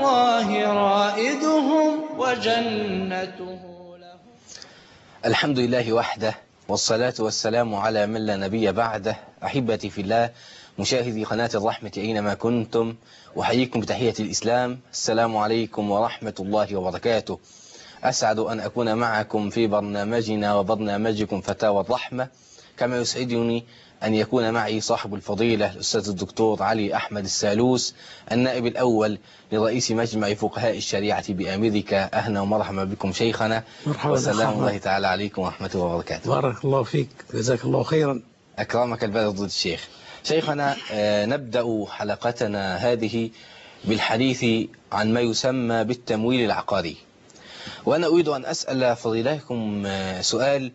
الله رائدهم وجنته له. الحمد لله وحده، والصلاة والسلام على من لا نبي بعده. أحبتي في الله، مشاهدي قناة الرحمة أينما كنتم، أحييكم بتحية الإسلام. السلام عليكم ورحمة الله وبركاته. أسعد أن أكون معكم في برنامجنا وبرنامجكم فتاوى الرحمة، كما يسعدني أن يكون معي صاحب الفضيلة الأستاذ الدكتور علي أحمد السالوس، النائب الأول لرئيس مجمع فقهاء الشريعة بأمريكا. أهلا ومرحبا بكم شيخنا، وسلام الله تعالى عليكم ورحمة الله وبركاته. بارك الله فيك، جزاك الله خيرا. أكرمك البلد ضد الشيخ. شيخنا، نبدأ حلقتنا هذه بالحديث عن ما يسمى بالتمويل العقاري، وأنا أريد أن أسأل فضيلتكم سؤال.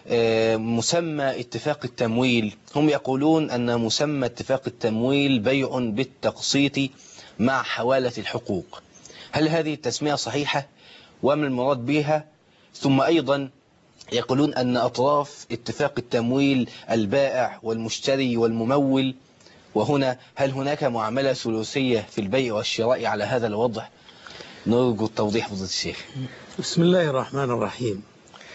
مسمى اتفاق التمويل، هم يقولون أن مسمى اتفاق التمويل بيع بالتقسيط مع حوالة الحقوق. هل هذه التسمية صحيحة؟ وما المراد بها؟ ثم أيضا يقولون أن أطراف اتفاق التمويل البائع والمشتري والممول، وهنا هل هناك معاملة ثلاثية في البيع والشراء على هذا الوضع؟ نرجو التوضيح فضيلة الشيخ. بسم الله الرحمن الرحيم.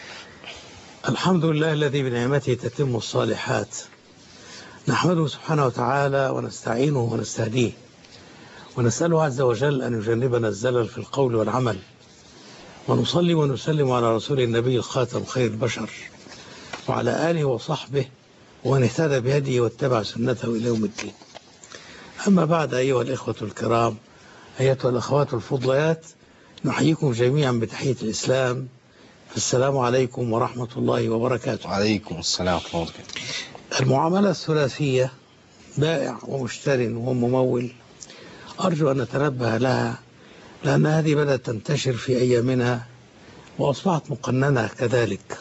الحمد لله الذي بنعمته تتم الصالحات، نحمده سبحانه وتعالى ونستعينه ونستهديه، ونسأله عز وجل أن يجنبنا الزلل في القول والعمل، ونصلي ونسلم على رسول النبي الخاتم خير البشر، وعلى آله وصحبه ومن اهتدى بهديه واتبع سنته إلى يوم الدين. أما بعد، أيها الإخوة الكرام، أيتها الأخوات الفضليات، نحييكم جميعا بتحية الإسلام، فالسلام عليكم ورحمة الله وبركاته. وعليكم السلام ورحمة الله وبركاته. المعاملة الثلاثية، بائع ومشتر وممول، أرجو أن نتنبه لها، لأن هذه بدأت تنتشر في أيامنا وأصبحت مقننة كذلك.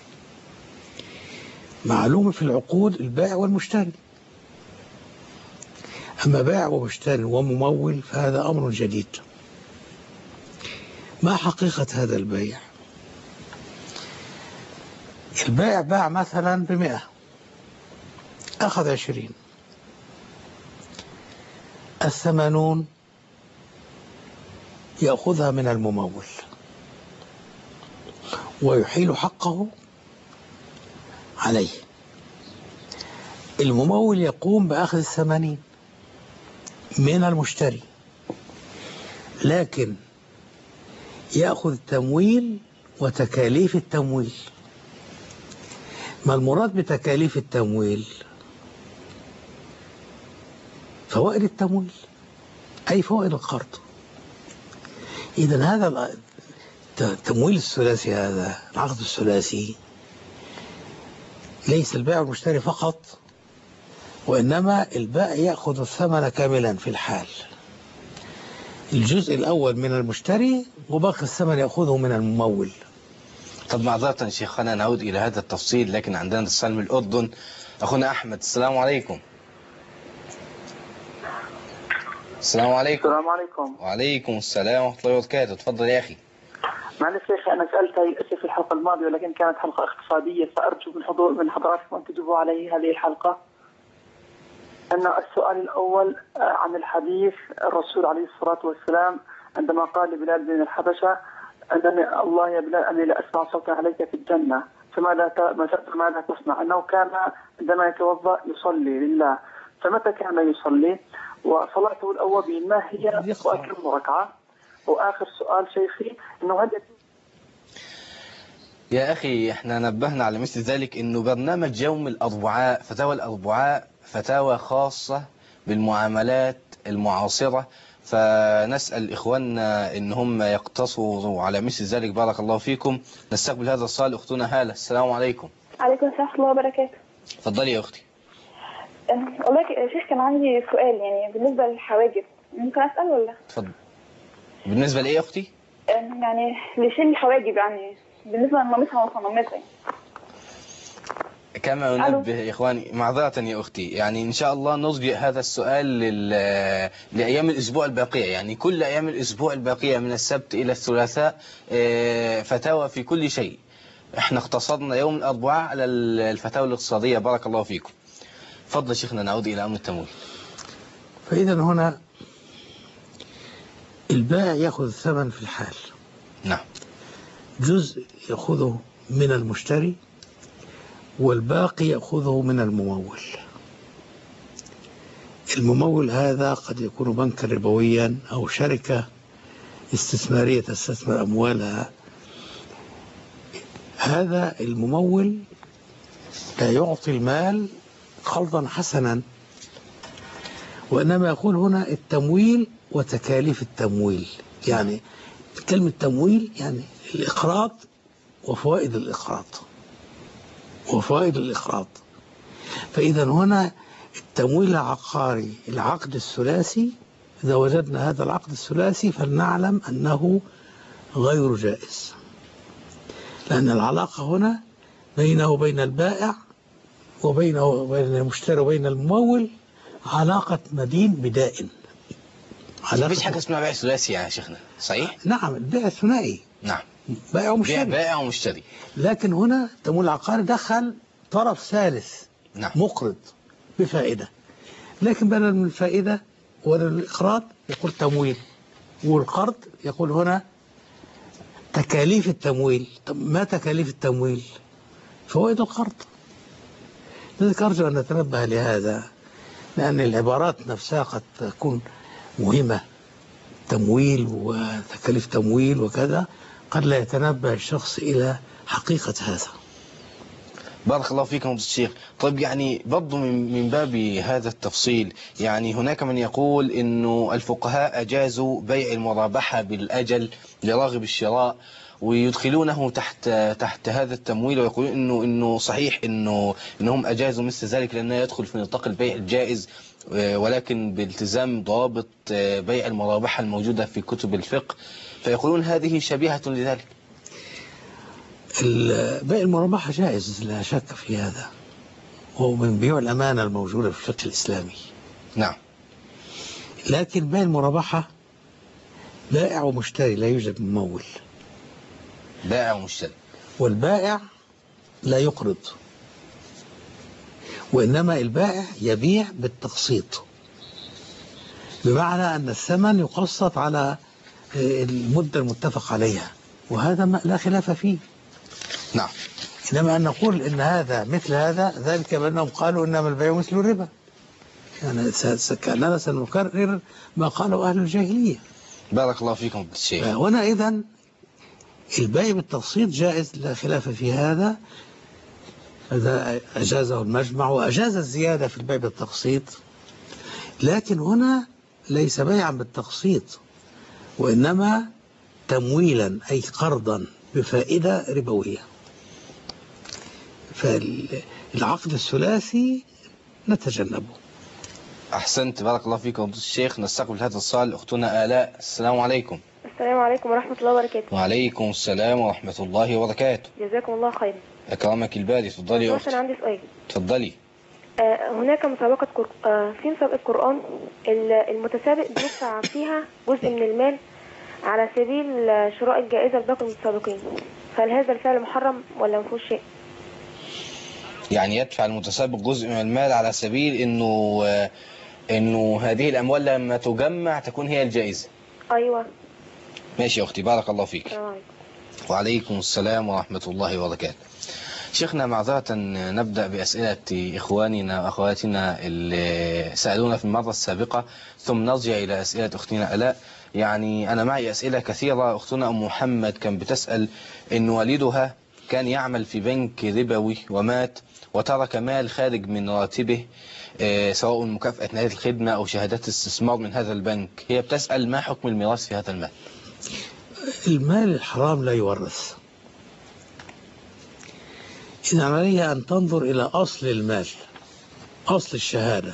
معلوم في العقود البائع والمشتري، أما بائع ومشتري وممول فهذا أمر جديد. ما حقيقة هذا البيع؟ البائع باع مثلا ب100، أخذ 20، 80 يأخذها من الممول ويحيل حقه عليه. الممول يقوم بأخذ 80 من المشتري، لكن يأخذ التمويل وتكاليف التمويل. ما المراد بتكاليف التمويل؟ فوائد التمويل، أي فوائد القرض. إذن هذا التمويل الثلاثي، هذا العقد الثلاثي، ليس البائع والمشتري فقط، وإنما البائع يأخذ الثمن كاملا في الحال، الجزء الأول من المشتري وباقي الثمن يأخذه من الممول. طب معذرة شيخنا نعود إلى هذا التفصيل، لكن عندنا اتصال من الأردن. أخونا أحمد، السلام عليكم. السلام عليكم. السلام عليكم. وعليكم السلام ورحمة الله وبركاته. تفضل يا أخي. معلش يا أخي، أنا سألت هاي الأسئلة في الحلقة الماضية، ولكن كانت حلقة اقتصادية، فأرجو من حضراتكم أن تجيبوا علي هذه الحلقة. أن السؤال الأول عن الحديث الرسول عليه الصلاة والسلام عندما قال لبلال بن الحبشة: أنني الله يا بلال أني لا أسمع صوتا عليك في الجنة، فماذا تصنع؟ أنه كان عندما يتوضأ يصلي لله، فمتى كان يصلي؟ وصلاته الأوابين ما هي وكم ركعة؟ وآخر سؤال شيخي، أنه هل يا أخي احنا نبهنا على مثل ذلك، أنه برنامج يوم الأربعاء، فتاوى الأربعاء، فتاوى خاصة بالمعاملات المعاصرة، فنسأل إخواننا إن هم يقتصروا على مثل ذلك. بارك الله فيكم. نستقبل هذا السؤال أختنا هالة. السلام عليكم. عليكم السلام ورحمة الله وبركاته. تفضلي يا أختي. والله يا شيخ كان عندي سؤال، يعني بالنسبة للحواجب، ممكن أسأل ولا؟ تفضل. بالنسبة لإيه يا أختي؟ يعني لشيل الحواجب، يعني بالنسبة لمامتها وصمامتها. كما أنبه يا إخواني، معذرة يا أختي، يعني إن شاء الله نرجع هذا السؤال لأيام الأسبوع الباقية، يعني كل أيام الأسبوع الباقية من السبت إلى الثلاثاء فتاوى في كل شيء. احنا اختصرنا يوم الأربعاء على الفتاوى الاقتصادية. بارك الله فيكم. فضل شيخنا، نعود إلى أمر التمويل. فإذا هنا البائع يأخذ الثمن في الحال، نعم. جزء يأخذه من المشتري والباقي يأخذه من الممول. الممول هذا قد يكون بنكا ربويا أو شركة استثمارية تستثمر أموالها. هذا الممول لا يعطي المال قرضا حسنا، وإنما يقول هنا التمويل وتكاليف التمويل. يعني كلمة تمويل يعني الإقراض وفوائد الإقراض. فإذا هنا التمويل العقاري العقد الثلاثي، إذا وجدنا هذا العقد الثلاثي فلنعلم أنه غير جائز، لأن العلاقة هنا بينه وبين البائع وبين المشتري وبين الممول علاقة مدين بدائن. مفيش حاجة اسمها بيع ثلاثي يا شيخنا، صحيح؟ نعم، البيع الثنائي. نعم، بائع ومشتري. بائع ومشتري. لكن هنا التمويل العقاري دخل طرف ثالث، نعم، مقرض بفائدة، لكن بدل من الفائدة والإقراض يقول تمويل، والقرض يقول هنا تكاليف التمويل. طب ما تكاليف التمويل؟ فوائد القرض. لذلك أرجو أن نتنبه لهذا، لأن العبارات نفسها قد تكون مهمة، تمويل وتكاليف تمويل وكذا، قد لا يتنبه الشخص إلى حقيقة هذا. بارك الله فيكم أستاذ الشيخ. طيب يعني برضو من باب هذا التفصيل، يعني هناك من يقول إنه الفقهاء أجازوا بيع المرابحة بالأجل لراغب الشراء، ويدخلونه تحت هذا التمويل، ويقولون إنه صحيح إنهم أجازوا مثل ذلك لأنه يدخل في نطاق البيع الجائز، ولكن بالتزام ضوابط بيع المرابحة الموجودة في كتب الفقه، فيقولون هذه شبيهة لذلك. بيع المرابحة جائز لا شك في هذا، وهو من بيوع الأمانة الموجودة في الفقه الإسلامي. نعم. لكن بيع المرابحة بائع ومشتري، لا يوجد ممول. بائع ومشتري. والبائع لا يقرض، وإنما البائع يبيع بالتقسيط، بمعنى أن الثمن يقسط على المدة المتفق عليها، وهذا لا خلاف فيه. نعم. إنما أن نقول إن هذا مثل هذا، ذلك بأنهم قالوا إنما البيع مثل الربا، يعني كأننا سنكرر ما قاله أهل الجاهلية. بارك الله فيكم بالشيء. هنا إذن البيع بالتقسيط جائز لا خلاف في هذا أجازه المجمع، وأجاز الزيادة في البيع بالتقسيط. لكن هنا ليس بيعا بالتقسيط، وإنما تمويلا أي قرضا بفائدة ربوية. فالعقد الثلاثي نتجنبه. أحسنت، بارك الله فيكم الشيخ. نستقبل هذا السؤال أختنا آلاء. السلام عليكم. السلام عليكم ورحمة الله وبركاته. وعليكم السلام ورحمة الله وبركاته. جزاكم الله خيرا. أكرمك الباري. تفضلي يا أختي. أنا عندي سؤال. تفضلي. هناك مسابقة في مسابقة قرآن، المتسابق بيدفع فيها جزء من المال على سبيل شراء الجائزة لباقي المتسابقين، فهل هذا الفعل محرم ولا ما فيهوش شيء؟ يعني يدفع المتسابق جزء من المال على سبيل إنه هذه الأموال لما تجمع تكون هي الجائزة. أيوة. ماشي يا أختي، بارك الله فيك. السلام عليكم. وعليكم السلام ورحمة الله وبركاته. شيخنا معذرة نبدأ بأسئلة إخواننا وأخواتنا اللي سألونا في المرة السابقة، ثم نرجع إلى أسئلة أختنا آلاء. يعني أنا معي أسئلة كثيرة. أختنا أم محمد كان بتسأل إن والدها كان يعمل في بنك ربوي ومات وترك مال خارج من راتبه، سواء مكافأة نهاية الخدمة أو شهادات استثمار من هذا البنك. هي بتسأل ما حكم الميراث في هذا المال؟ المال الحرام لا يورث، إذن عليها أن تنظر إلى أصل المال، أصل الشهادة،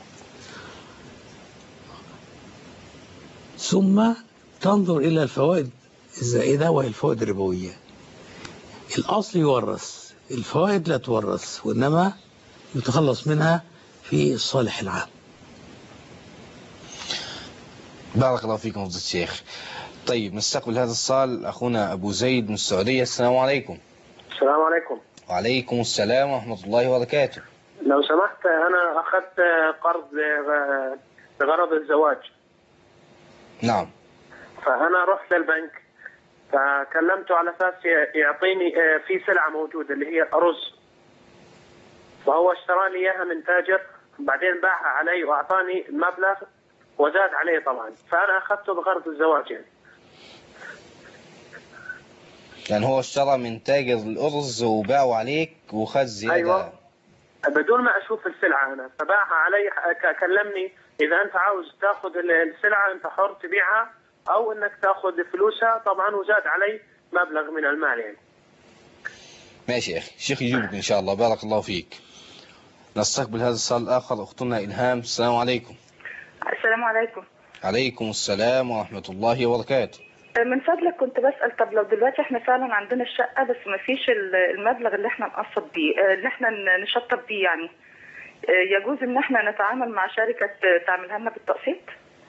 ثم تنظر إلى الفوائد الزائدة وهي الفوائد الربوية. الأصل يورث، الفوائد لا تورث، وإنما يتخلص منها في الصالح العام. بارك الله فيكم فضيلة الشيخ. طيب نستقبل هذا السؤال أخونا أبو زيد من السعودية. السلام عليكم. السلام عليكم. وعليكم السلام ورحمة الله وبركاته. لو سمحت، أنا أخذت قرض لغرض الزواج. نعم. فأنا رحت للبنك فكلمته على أساس يعطيني في سلعة موجودة اللي هي أرز، فهو اشترى لي إياها من تاجر بعدين باعها علي وأعطاني مبلغ وزاد عليه طبعا، فأنا أخذته بغرض الزواج يعني هو اشترى من تاجر الأرز وباعه عليك وخد زيادة. أيوة، بدون ما أشوف السلعة أنا، فباعها علي. كلمني إذا أنت عاوز تأخذ السلعة أنت حر تبيعها أو إنك تأخذ فلوسها طبعا، وزاد علي مبلغ من المال يعني. ماشي يا أخي، الشيخ يجيبك إن شاء الله. بارك الله فيك. نستقبل هذا السؤال الآخر. أختنا إلهام، السلام عليكم. السلام عليكم. عليكم السلام ورحمة الله وبركاته. من فضلك كنت بسأل، طب لو دلوقتي احنا فعلا عندنا الشقة بس ما فيش المبلغ اللي احنا نقسط بيه، اللي احنا نشطب بيه يعني، يجوز ان احنا نتعامل مع شركة تعملها لنا بالتقسيط؟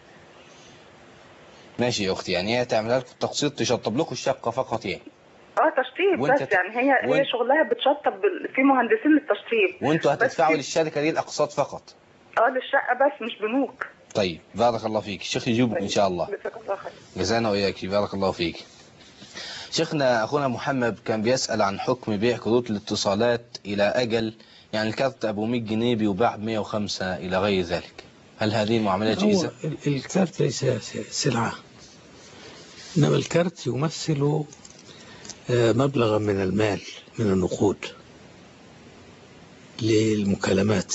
ماشي يا أختي، يعني هي تعملها لكم تقسيط، تشطب لكم الشقة فقط يعني؟ تشطيب بس يعني هي شغلها بتشطب، في مهندسين للتشطيب، وانتوا هتدفعوا للشركة دي الأقساط فقط؟ للشقة بس مش بنوك. طيب بارك الله فيك، الشيخ يجيبك إن شاء الله. جزانا وإياك، بارك الله فيك. شيخنا أخونا محمد كان بيسأل عن حكم بيع كروت الاتصالات إلى أجل، يعني الكارت أبو 100 جنيه بيباع ب 105 إلى غير ذلك، هل هذه المعاملة جائزة؟ الكارت ليس سلعة، إنما الكارت يمثل مبلغا من المال من النقود للمكالمات،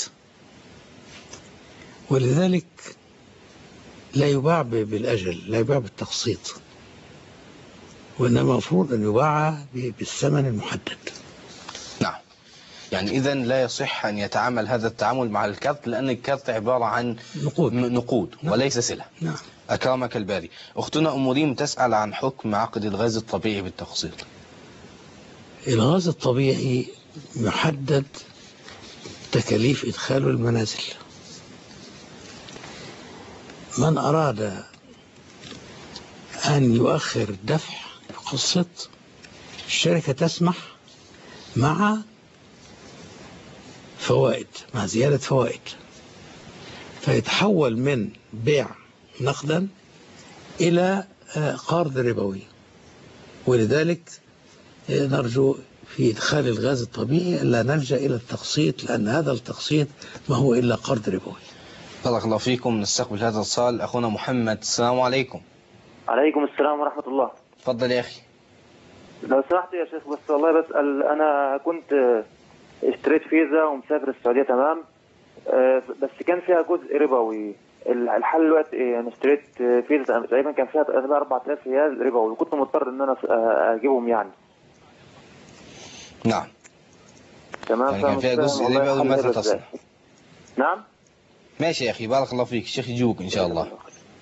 ولذلك لا يباع بالأجل، لا يباع بالتقسيط، وإنما المفروض أن يباع بالثمن المحدد. نعم، يعني إذا لا يصح أن يتعامل هذا التعامل مع الكارت، لأن الكارت عبارة عن نقود نعم. وليس سلع. نعم. أكرمك الباري. أختنا أم ريم تسأل عن حكم عقد الغاز الطبيعي بالتقسيط. الغاز الطبيعي محدد تكاليف إدخاله المنازل، من أراد أن يؤخر الدفع يقسط، الشركة تسمح مع فوائد، مع زيادة فوائد، فيتحول من بيع نقدا إلى قرض ربوي. ولذلك نرجو في إدخال الغاز الطبيعي ألا نلجأ إلى التقسيط، لأن هذا التقسيط ما هو إلا قرض ربوي. بارك الله فيكم. نستقبل هذا الاتصال. أخونا محمد، السلام عليكم. عليكم السلام ورحمة الله. تفضل يا أخي. لو سمحت يا شيخ، بس والله بسأل، أنا كنت اشتريت فيزا ومسافر السعودية تمام، بس كان فيها جزء ربوي. الحل الوقت ايه؟ انا اشتريت فيزا تقريبا كان فيها 4000 ريال ربوي، وكنت مضطر ان انا اجيبهم يعني. نعم تمام. يعني كان فيها جزء ربوي، ماذا تصنع؟ نعم. ماشي يا أخي، بارك الله فيك، الشيخ يجوك إن شاء الله.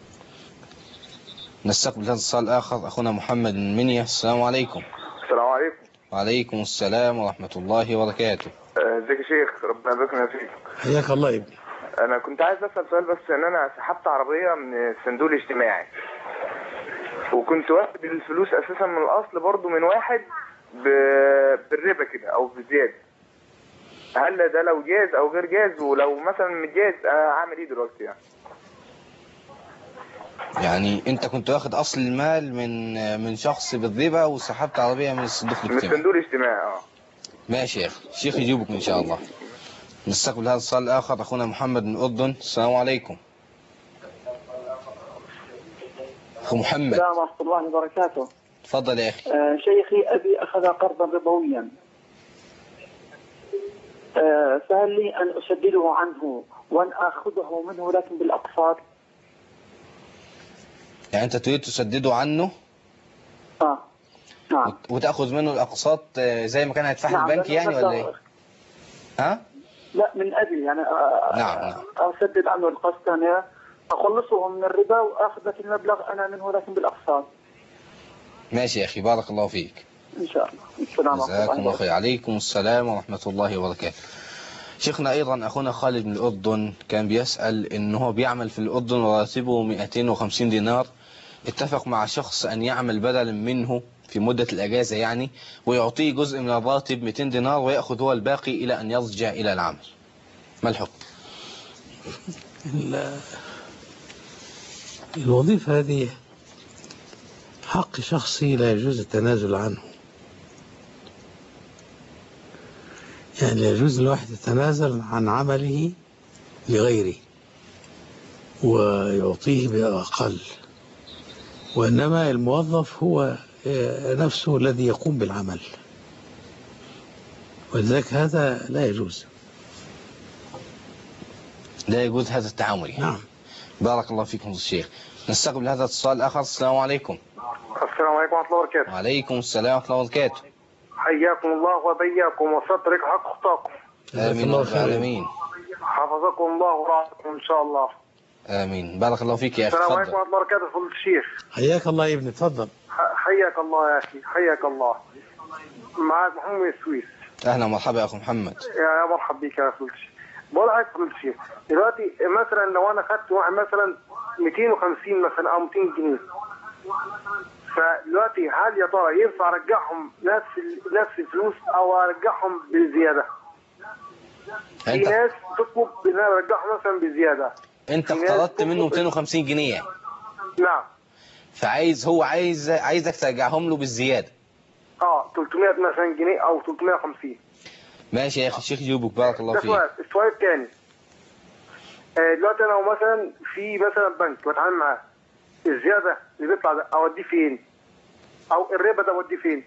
نستقبل هذا الاتصال الآخر. أخونا محمد من منيا، السلام عليكم. السلام عليكم. وعليكم السلام ورحمة الله وبركاته. ازيك يا شيخ، ربنا يبارك فيك. حياك الله يا ابني. انا كنت عايز اسال سؤال، بس ان انا سحبت عربيه من الصندوق الاجتماعي، وكنت واخد الفلوس اساسا من الاصل برضو من واحد بالربا كده او بزياده. هل ده لو جاز او غير جاز؟ ولو مثلا مش جاز اعمل ايه دلوقتي يعني انت كنت واخد اصل المال من شخص بالربا وسحبت عربيه من الصندوق الاجتماعي؟ من الصندوق الاجتماعي. ماشي يا اخي، الشيخ يجيبك ان شاء الله. نستقبل هذا السؤال الاخر. اخونا محمد من الاردن، السلام عليكم. اخو محمد. السلام ورحمه الله وبركاته. تفضل يا اخي. شيخي ابي اخذ قرضا ربويا، فهل لي ان اسدده عنه وان اخذه منه لكن بالاقساط؟ يعني انت تريد تسدده عنه؟ نعم. وتاخذ منه الاقساط زي ما كان هيدفعها نعم. البنك يعني ولا ايه؟ ها؟ لا، من اجل يعني نعم. اسدد عنه القسط، يعني اخلصه من الربا واخذ لك المبلغ انا منه لكن بالاقساط. ماشي يا اخي، بارك الله فيك. ان شاء الله. السلام عليكم. جزاكم الله خير. عليكم السلام ورحمة الله وبركاته. شيخنا أيضا أخونا خالد من الأردن كان بيسأل إن هو بيعمل في الأردن وراتبه 250 دينار، اتفق مع شخص أن يعمل بدلا منه في مدة الأجازة يعني، ويعطيه جزء من الراتب 200 دينار ويأخذ هو الباقي إلى أن يرجع إلى العمل. ما الحكم؟ الوظيفة هذه حق شخصي لا يجوز التنازل عنه. يعني لا يجوز الواحد يتنازل عن عمله لغيره ويعطيه بأقل، وإنما الموظف هو نفسه الذي يقوم بالعمل، ولذلك هذا لا يجوز. لا يجوز هذا التعامل يعني. نعم. بارك الله فيكم الشيخ. نستقبل هذا الاتصال الآخر. السلام عليكم. السلام عليكم ورحمة الله وبركاته. وعليكم السلام ورحمة الله وبركاته. حياكم الله وبياكم وسترك حق خطاكم. آمين رب العالمين. حفظكم الله ورعاكم إن شاء الله. آمين. بارك الله فيك يا أخي. السلام عليكم ورحمة الله وبركاته فضيلة الشيخ. حياك الله يا ابني، تفضل. حياك الله يا أخي، حياك الله. معك محمد السويس. أهلا ومرحبا يا أخو محمد. يا مرحبا بك يا فضيلة الشيخ. بقول لك فضيلة الشيخ، دلوقتي مثلا لو أنا خدت واحد مثلا 250 مثلا أو 200 جنيه، فدلوقتي هل يا ترى ينفع أرجعهم نفس الفلوس أو أرجعهم بزيادة؟ في ناس تطلب إن أنا أرجعهم مثلا بزيادة. أنت اقترضت منه 250 جنيه يعني. نعم. هو عايزك ترجعهم له بالزيادة. 300 مثلا جنيه أو 350. ماشي يا أخي الشيخ يجيبك. بارك الله فيك. السؤال الثاني، دلوقتي أنا مثلا في مثلا بنك بتعامل معاه، الزيادة اللي بيطلع ده أوديه فين؟ أو الربا ده أوديه فين؟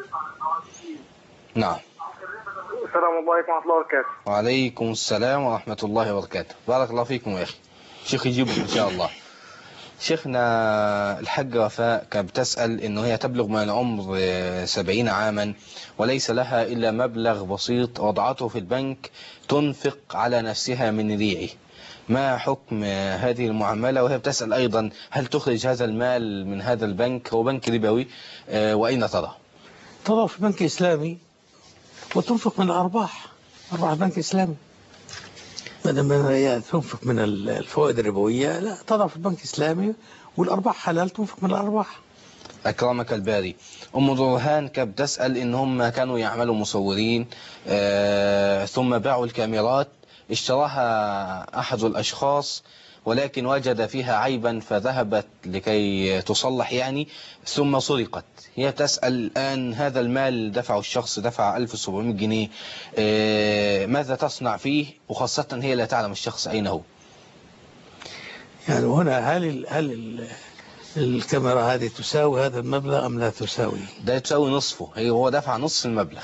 نعم. السلام عليكم ورحمة الله وبركاته. وعليكم السلام ورحمة الله وبركاته. بارك الله فيكم يا أخي. الشيخ يجيبك إن شاء الله. شيخنا الحاجة وفاء كانت بتسأل إنه هي تبلغ من العمر 70 عاما وليس لها إلا مبلغ بسيط وضعته في البنك تنفق على نفسها من ريعه، ما حكم هذه المعاملة؟ وهي بتسأل أيضا هل تخرج هذا المال من هذا البنك، هو بنك ربوي، وأين تضع؟ تضع في بنك إسلامي وتنفق من أرباح البنك الإسلامي. بدل تنفق من الفوائد الربوية، لا، تضع في البنك الإسلامي والأرباح حلال، تنفق من الأرباح. أكرمك الباري. أم درهان كانت بتسأل إن هم كانوا يعملوا مصورين ثم باعوا الكاميرات، اشتراها أحد الأشخاص ولكن وجد فيها عيبا فذهبت لكي تصلح يعني، ثم سرقت. هي تسأل الآن هذا المال دفعه الشخص، دفع 1700 جنيه، ماذا تصنع فيه؟ وخاصة هي لا تعلم الشخص أين هو. يعني هنا هل الكاميرا هذه تساوي هذا المبلغ أم لا تساوي؟ ده تساوي نصفه. هو دفع نصف المبلغ،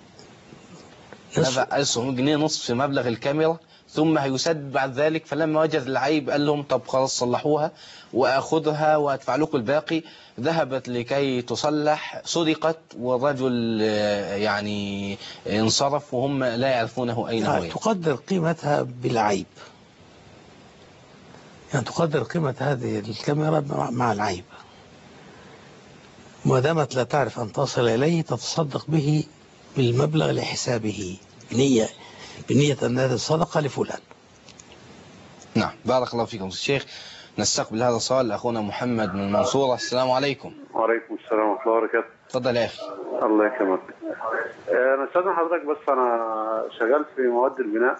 دفع 1700 جنيه نصف مبلغ الكاميرا، ثم هيسدد بعد ذلك. فلما وجد العيب قال لهم طب خلاص صلحوها وأخذها وأدفع لكم الباقي. ذهبت لكي تصلح، سرقت، والرجل يعني انصرف وهم لا يعرفونه أين هو. تقدر قيمتها بالعيب، يعني تقدر قيمة هذه الكاميرا مع العيب، ما دامت لا تعرف أن تصل إليه تتصدق به بالمبلغ لحسابه بنية أن هذه الصدقة لفلان. نعم. بارك الله فيكم الشيخ. نستقبل هذا السؤال أخونا محمد من المنصورة. السلام عليكم. وعليكم السلام ورحمة الله وبركاته. تفضل يا أخي. الله يكرمك. أنا استاذن حضرتك، بس أنا شغال في مواد البناء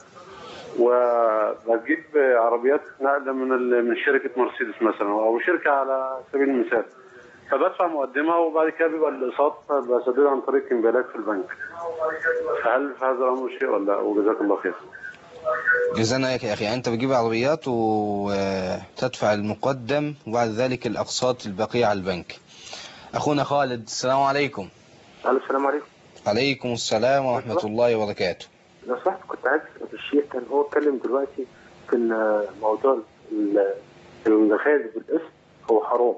وبجيب عربيات نقل من شركة مرسيدس مثلا أو شركة على سبيل المثال، فبدفع مقدمة وبعد كده بيبقى الأقساط بسددها عن طريق كمبيالات في البنك. فهل في هذا الأمر شيء ولا؟ وجزاك الله خير. جزانا يا أخي. يعني أنت بتجيب عربيات وتدفع المقدم وبعد ذلك الأقساط الباقية على البنك. أخونا خالد. السلام عليكم. السلام عليكم. عليكم السلام ورحمة الله وبركاته. لو سمحت كنت عايز الشيخ، كان هو اتكلم دلوقتي في موضوع المخازن بالاسم هو حرام.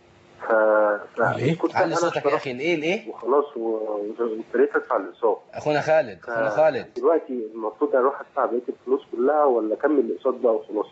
كنت على صوتك يا أخي. الإيه وخلاص وابتديت أدفع الأقساط. أخونا خالد. دلوقتي المفروض أروح أدفع بقية الفلوس كلها ولا أكمل الأقساط بقى وخلاص؟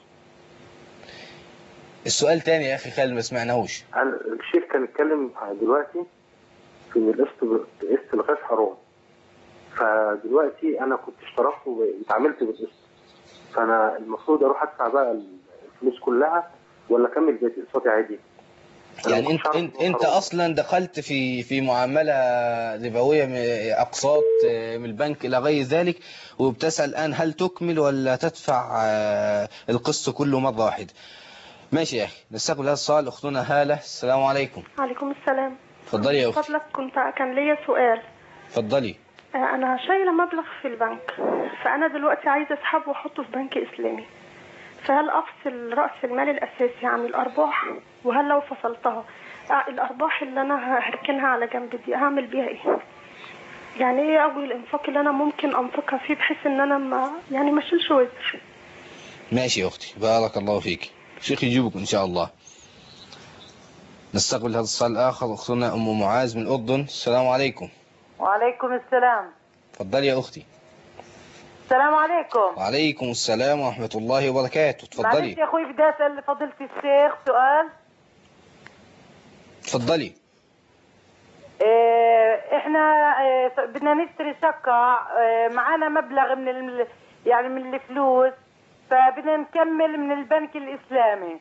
السؤال تاني يا أخي خالد ما سمعناهوش. الشيخ كان اتكلم دلوقتي في إن قسط الغاز حرام، فدلوقتي أنا كنت اشتركت واتعاملت بالقسط، فأنا المفروض أروح أدفع بقى الفلوس كلها ولا أكمل بقية أقساطي عادي؟ يعني انت اصلا دخلت في معامله ربويه، اقساط من البنك الى غير ذلك، وبتسال الان هل تكمل ولا تدفع القسط كله مره واحده. ماشي يا أخي، نستقبل هذا السؤال. أختنا هالة، السلام عليكم. عليكم السلام. اتفضلي يا أختي. فضلك كان ليا سؤال. اتفضلي. أنا شايلة مبلغ في البنك، فأنا دلوقتي عايزة أسحبه وأحطه في بنك إسلامي، فهل أفصل رأس المال الأساسي عن الأرباح؟ وهل لو فصلتها الأرباح اللي أنا هركنها على جنب دي أعمل بيها إيه؟ يعني إيه أوجه الإنفاق اللي أنا ممكن أنفقها فيه بحيث إن أنا ما أشيلش وزر؟ ماشي يا أختي، بارك الله فيك. شيخ يجيبك إن شاء الله. نستقبل هذا السؤال الآخر. أختنا أم معاذ من الأردن، السلام عليكم. وعليكم السلام. اتفضلي يا أختي. السلام عليكم. وعليكم السلام ورحمة الله وبركاته. اتفضلي. معلش يا أخوي، بدي أسأل فضيلة الشيخ سؤال. اتفضلي. احنا بدنا نشتري شقة، معانا مبلغ يعني من الفلوس، فبدنا نكمل من البنك الإسلامي،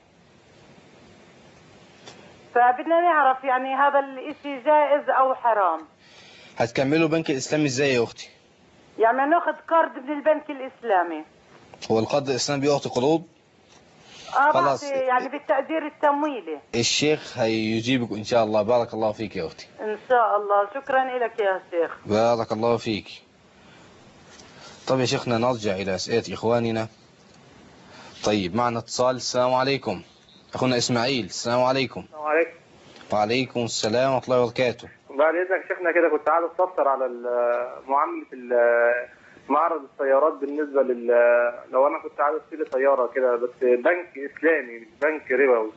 فبدنا نعرف يعني هذا الاشي جائز او حرام. هتكملوا بنك الإسلامي ازاي يا أختي؟ يعني ناخذ قرض من البنك الإسلامي. هو القرض الإسلامي بيعطي قروض؟ خلاص، يعني بالتقدير التمويلي. الشيخ هيجيبك إن شاء الله. بارك الله فيك يا أختي. إن شاء الله. شكرا لك يا شيخ. بارك الله فيك. طيب يا شيخنا، نرجع إلى أسئلة إخواننا. طيب معنا اتصال. السلام عليكم. أخونا إسماعيل، السلام عليكم. السلام عليكم. وعليكم السلام ورحمة الله وبركاته. بعد إذنك شيخنا، كده كنت عايز استفسر على معاملة معرض السيارات بالنسبة لو أنا كنت عايز أشتري سيارة كده بس بنك إسلامي مش بنك ربوي.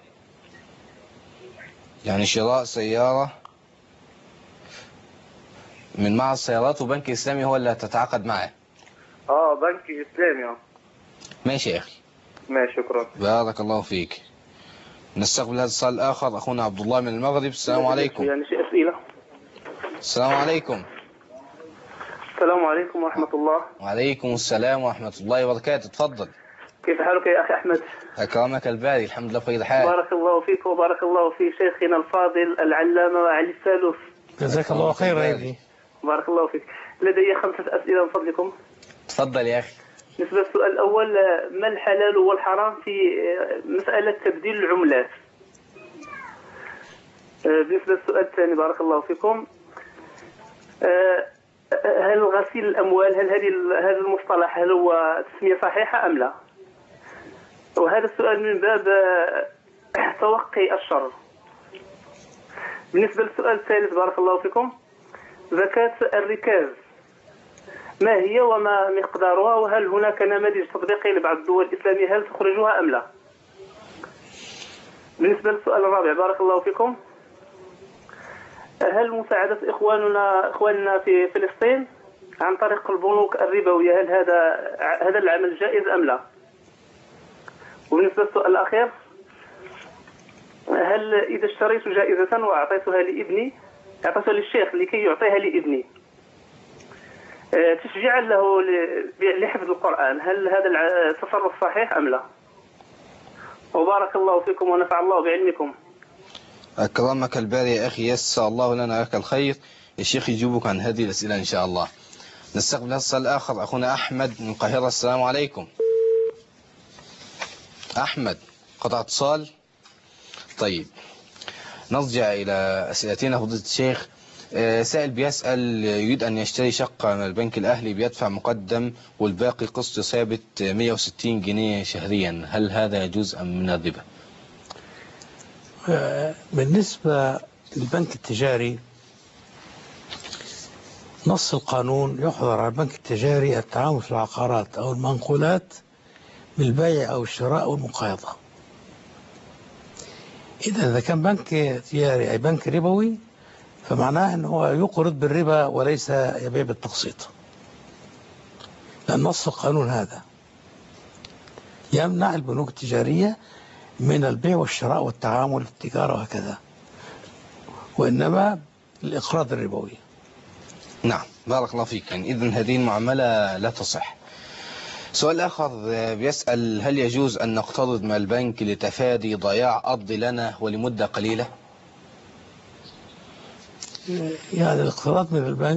يعني شراء سيارة من معرض السيارات وبنك إسلامي هو اللي هتتعاقد معاه؟ بنك إسلامي. ماشي يا أخي. ماشي، شكرا. بارك الله فيك. نستقبل هذا السؤال الآخر. أخونا عبد الله من المغرب، السلام عليكم. يعني شيء أسئلة. السلام عليكم. السلام عليكم ورحمة الله. وعليكم السلام ورحمة الله وبركاته. تفضل. كيف حالك يا أخي أحمد؟ أكرمك الباري، الحمد لله بخير حال. بارك الله فيك وبارك الله في شيخنا الفاضل العلامة علي السالوف. جزاك الله خيرا يا ابني. بارك الله فيك. لدي 5 أسئلة من فضلكم. تفضل يا أخي. بالنسبة للسؤال الأول، ما الحلال والحرام في مسألة تبديل العملات؟ بالنسبة للسؤال الثاني، بارك الله فيكم، هل غسيل الأموال، هذا المصطلح هل هو تسمية صحيحة أم لا؟ وهذا السؤال من باب توقي الشر. بالنسبة للسؤال الثالث، بارك الله فيكم، زكاة الركاز ما هي وما مقدارها، وهل هناك نماذج تطبيقي لبعض الدول الإسلامية هل تخرجها أم لا؟ بالنسبة للسؤال الرابع، بارك الله فيكم، هل مساعدة إخواننا في فلسطين عن طريق البنوك الربوية هل هذا العمل جائز أم لا؟ وبالنسبة للسؤال الأخير، هل إذا اشتريت جائزة وأعطيتها لابني، أعطيتها للشيخ لكي يعطيها لابني تشجيعا له لحفظ القرآن، هل هذا التصرف صحيح أم لا؟ وبارك الله فيكم ونفع الله بعلمكم. أكرمك الباري يا أخي، يسر الله لنا لك الخير. الشيخ يجيبك عن هذه الأسئلة إن شاء الله. نستقبل هذا السؤال الآخر. أخونا أحمد من القاهرة، السلام عليكم. أحمد، قطع اتصال. طيب نرجع إلى أسئلتنا. فضيلة الشيخ، سائل بيسأل يريد أن يشتري شقة من البنك الأهلي، بيدفع مقدم والباقي قسط ثابت 160 جنيه شهريا، هل هذا يجوز أم من الربا؟ بالنسبة للبنك التجاري، نص القانون يحظر على البنك التجاري التعامل في العقارات أو المنقولات بالبيع أو الشراء أو المقايضة. إذا كان بنك تجاري أي بنك ربوي فمعناه أنه يقرض بالربا وليس يبيع بالتقسيط، لأن نص القانون هذا يمنع البنوك التجارية من البيع والشراء والتعامل التجارة وهكذا، وإنما الإقراض الربوي. نعم، بارك الله فيك. يعني إذن هذه المعاملة لا تصح. سؤال آخر بيسأل هل يجوز أن نقترض من البنك لتفادي ضياع أرض لنا ولمدة قليلة؟ يعني الاقتراض من البنك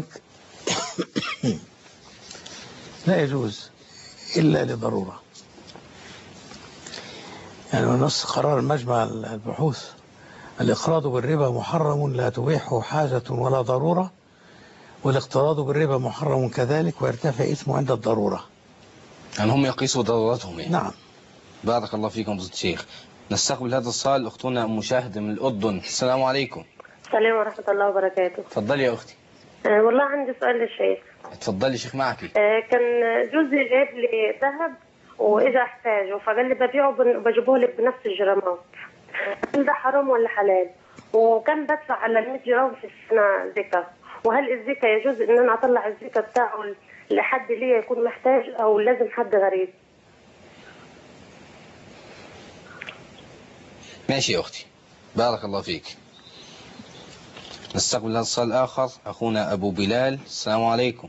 لا يجوز إلا لضرورة. يعني ونص قرار المجمع البحوث: الإقراض بالربا محرم لا تبيحه حاجة ولا ضرورة، والاقتراض بالربا محرم كذلك ويرتفع إثمه عند الضرورة. يعني هم يقيسوا ضرورتهم يعني. نعم. بارك الله فيكم فضيلة الشيخ. نستقبل هذا السؤال أختنا أم مشاهد من الأردن. السلام عليكم. السلام ورحمة الله وبركاته. تفضلي يا أختي. والله عندي سؤال للشيخ. تفضلي شيخ معك. كان جوزي جايب لي ذهب وإجا احتاجه، فقال لي ببيعه بجيبه لك بنفس الجرامات. هل ده حرام ولا حلال؟ وكان بدفع على 100 جرام في السنة زكاة، وهل الزكاة يجوز إن أنا أطلع الزكاة بتاعه لحد ليا يكون محتاج أو لازم حد غريب؟ ماشي يا أختي، بارك الله فيك. نستقبل هذا السؤال الآخر، أخونا أبو بلال. السلام عليكم.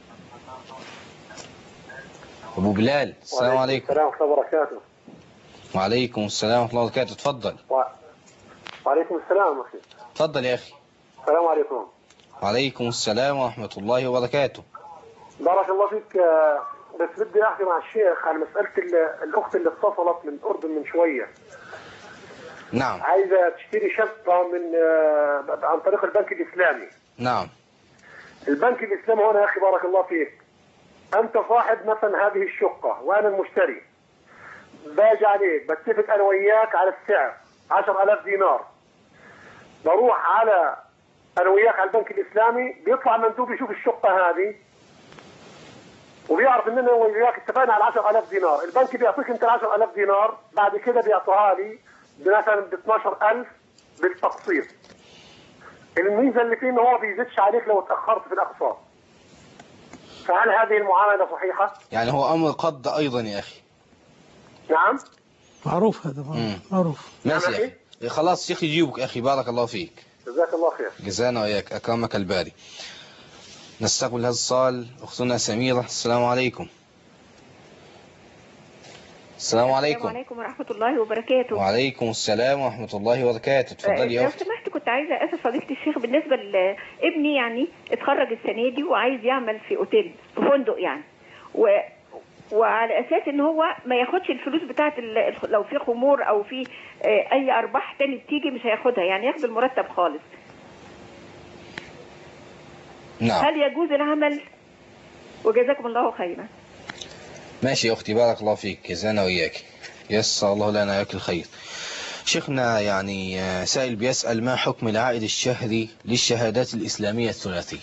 أبو بلال السلام عليكم. السلام ورحمة الله وبركاته. وعليكم السلام ورحمة الله وبركاته. تفضل. وعليكم السلام أخي. تفضل يا أخي. السلام عليكم. وعليكم السلام ورحمة الله وبركاته. بارك الله فيك. بس بدي أحكي مع الشيخ عن مسألة الأخت اللي اتصلت من الأردن من شوية. نعم. عايزة تشتري شقة من عن طريق البنك الإسلامي. نعم. البنك الإسلامي هنا يا أخي بارك الله فيك، أنت صاحب مثلا هذه الشقة وأنا المشتري، باجي عليك بتفق أنا وياك على السعر 10,000 دينار، بروح على أنا وياك على البنك الإسلامي، بيطلع مندوب يشوف الشقة هذه وبيعرف إن أنا وياك اتفقنا على 10,000 دينار، البنك بيعطيك أنت 10,000 دينار، بعد كده بيعطوها لي مثلا ب 12,000 بالتقسيط. الميزة اللي فيه إن هو بيزيدش عليك لو اتأخرت في الأقساط. فهل هذه المعاملة صحيحة؟ يعني هو أمر قد أيضا يا أخي. نعم. معروف هذا معروف. ماشي يا أخي. خلاص شيخ يجيبك أخي، بارك الله فيك. جزاك الله خير. جزانا وإياك، أكرمك الباري. نستقبل هذا السؤال أختنا سميرة. السلام عليكم. السلام عليكم. السلام عليكم ورحمة الله وبركاته. وعليكم السلام ورحمة الله وبركاته. تفضلي يا أختي. لو سمحت كنت عايزة أسأل فضيلة الشيخ بالنسبة لابني، يعني اتخرج السنة دي وعايز يعمل في أوتيل في فندق يعني، وعلى أساس إن هو ما ياخدش الفلوس بتاعت لو في خمور أو في أي أرباح تاني بتيجي مش هياخدها، يعني ياخد المرتب خالص. نعم. هل يجوز العمل؟ وجزاكم الله خيرا. ماشي يا أختي، بارك الله فيك، جزانا وإياك، يسر الله لنا وإياك الخير. شيخنا يعني سائل بيسأل: ما حكم العائد الشهري للشهادات الإسلامية الثلاثية؟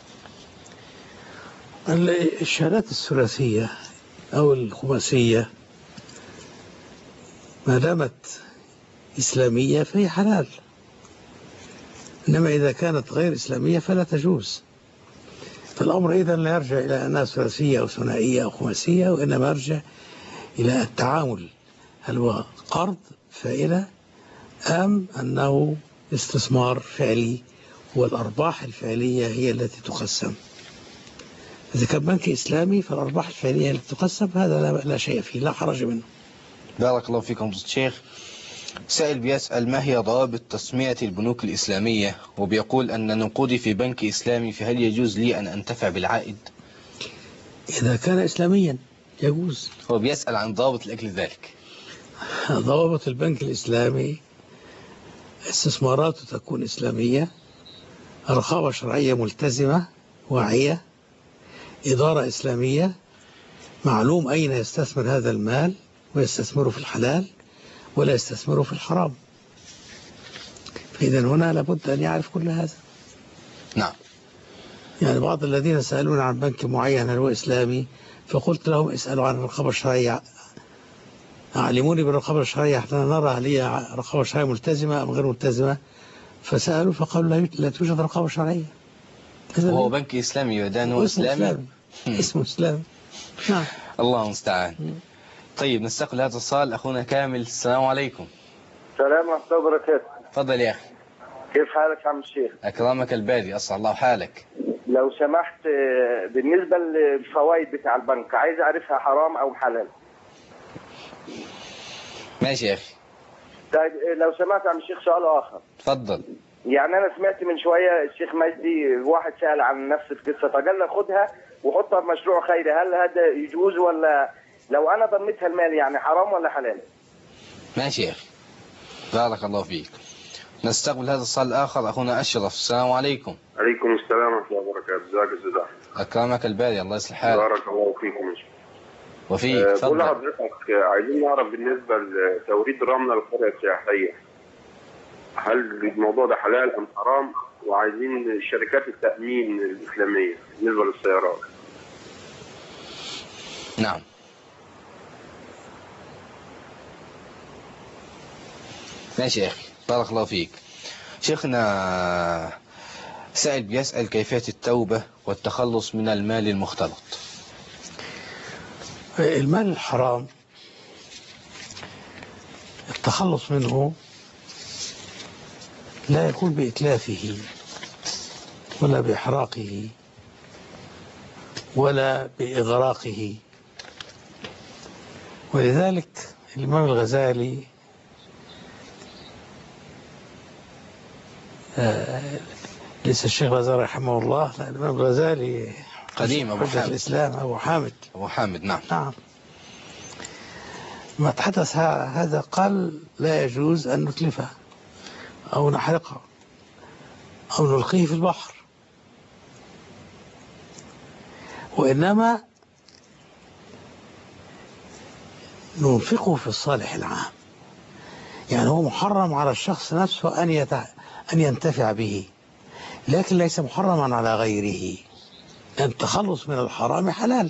الشهادات الثلاثية أو الخماسية ما دامت إسلامية فهي حلال، إنما إذا كانت غير إسلامية فلا تجوز. فالأمر إذن لا يرجع إلى أنها ثلاثية أو ثنائية أو خماسية، وإنما يرجع إلى التعامل، هل هو قرض فائدة أم أنه استثمار فعلي، والأرباح الفعلية هي التي تقسم. إذا كان بنك إسلامي فالأرباح الفعلية التي تقسم هذا لا شيء فيه، لا حرج منه. بارك الله فيكم الشيخ. سائل بيسأل: ما هي ضوابط تسمية البنوك الإسلامية؟ وبيقول أن نقودي في بنك إسلامي، فهل يجوز لي أن أنتفع بالعائد؟ إذا كان إسلاميا يجوز. هو بيسأل عن ضوابط لأجل ذلك. ضوابط البنك الإسلامي: استثماراته تكون إسلامية، رقابة شرعية ملتزمة واعية، إدارة إسلامية، معلوم أين يستثمر هذا المال، ويستثمره في الحلال ولا يستثمره في الحرام. فإذا هنا لابد أن يعرف كل هذا. نعم. يعني بعض الذين سألون عن بنك معين هل هو إسلامي، فقلت لهم اسألوا عن الرقابة الشرعية، علموني بالرقابة الشرعية حتى نرى هل هي رقابة شرعية ملتزمة أم غير ملتزمة. فسألوا فقالوا لا توجد رقابة شرعية. هو بنك إسلامي ودانه إسلامي. اسمه إسلامي. نعم. الله المستعان. طيب نستقبل هذا السؤال أخونا كامل. السلام عليكم. السلام ورحمة الله وبركاته. تفضل يا أخي. كيف حالك يا عم الشيخ؟ أكرمك البادي، أسعد الله حالك. لو سمحت، بالنسبة للفوائد بتاع البنك عايز أعرفها حرام أو حلال. ماشي يا أخي. طيب لو سمحت يا عم الشيخ سؤال آخر. تفضل. يعني أنا سمعت من شوية الشيخ مجدي واحد سأل عن نفس القصة، فقال لي خدها وحطها في مشروع خيري، هل هذا يجوز ولا لو أنا ضميتها المال يعني حرام ولا حلال؟ ماشي يا أخي، بارك الله فيك. نستقبل هذا الصال الآخر، أخونا أشرف. السلام عليكم. عليكم السلام ورحمة الله وبركاته. ازيك يا استاذ احمد؟ أكرمك الباري، الله يصلح حالك. بارك الله فيكم. وفيك. بقول تفضل. لحضرتك عايزين نعرف بالنسبة لتوريد الرملة للقرية السياحية، هل الموضوع ده حلال أم حرام؟ وعايزين شركات التأمين الإسلامية بالنسبة للسيارات. نعم. ماشي يا أخي، بارك الله فيك. شيخنا سائل بيسأل كيفية التوبة والتخلص من المال المختلط. المال الحرام التخلص منه لا يكون بإتلافه ولا بإحراقه ولا بإغراقه. ولذلك الإمام الغزالي ليس الشيخ الغزالي رحمه الله، لا، الإمام الغزالي قديم أبو حامد الإسلام، أبو حامد. نعم. ما تحدث هذا قال لا يجوز أن نتلفه أو نحرقه أو نلقيه في البحر، وإنما ننفقه في الصالح العام. يعني هو محرم على الشخص نفسه أن ينتفع به، لكن ليس محرما على غيره. التخلص من الحرام حلال.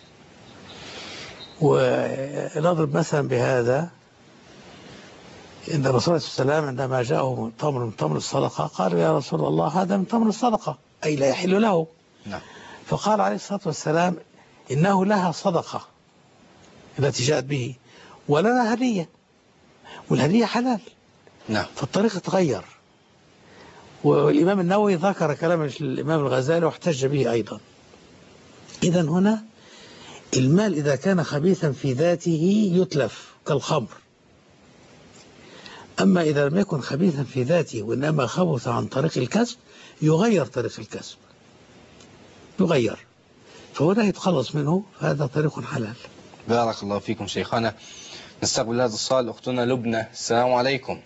ونضرب مثلا بهذا إن الرسول صلى الله عليه وسلم عندما جاءه من تمر الصدقة قالوا يا رسول الله هذا من تمر الصدقة، أي لا يحل له. نعم. فقال عليه الصلاة والسلام إنه لها صدقة التي جاءت به ولنا هدية، والهدية حلال. نعم. فالطريق تغير. والإمام النووي ذكر كلام الإمام الغزالي واحتج به أيضا. إذن هنا المال إذا كان خبيثا في ذاته يتلف كالخمر، أما إذا لم يكن خبيثا في ذاته وإنما خبث عن طريق الكسب يغير طريق الكسب، يغير، فهنا يتخلص منه، فهذا طريق حلال. بارك الله فيكم شيخنا. نستقبل هذا السؤال أختنا لبنى. السلام عليكم.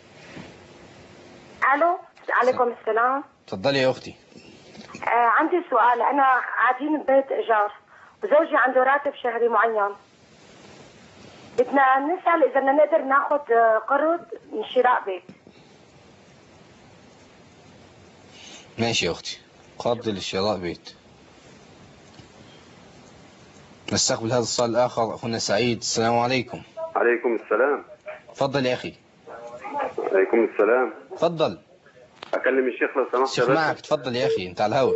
الو، عليكم السلام. تفضلي يا أختي. عندي سؤال. أنا قاعدين ببيت إيجار وزوجي عنده راتب شهري معين، بدنا نسأل إذا بدنا نقدر ناخذ قرض من شراء بيت. ماشي يا أختي، قرض لشراء بيت. نستقبل هذا السؤال الآخر، أخونا سعيد. السلام عليكم. عليكم السلام. تفضل يا أخي. عليكم السلام. تفضل. أكلم الشيخ لو سمحت. الشيخ معك، تفضل يا أخي، أنت على الهواء.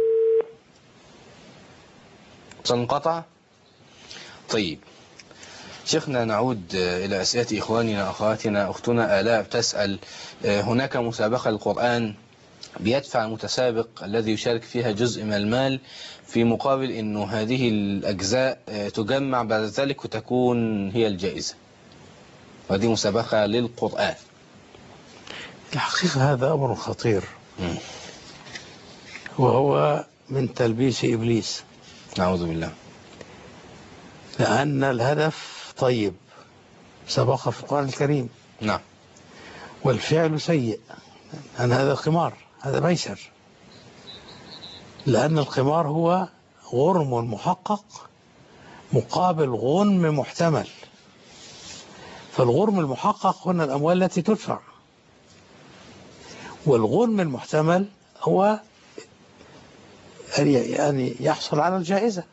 انقطع. طيب شيخنا، نعود إلى أسئلة إخواننا أخواتنا. أختنا آلاء بتسأل هناك مسابقة للقرآن بيدفع المتسابق الذي يشارك فيها جزء من المال في مقابل أنه هذه الأجزاء تجمع بعد ذلك وتكون هي الجائزة، وهذه مسابقة للقرآن. الحقيقة هذا أمر خطير، وهو من تلبيس إبليس، نعوذ بالله. لأن الهدف طيب، سبق في القرآن الكريم. نعم. والفعل سيء، أن هذا قمار، هذا ميسر، لأن القمار هو غرم محقق مقابل غنم محتمل. فالغرم المحقق هنا الأموال التي تدفع، والغنم المحتمل هو أن يحصل على الجائزة.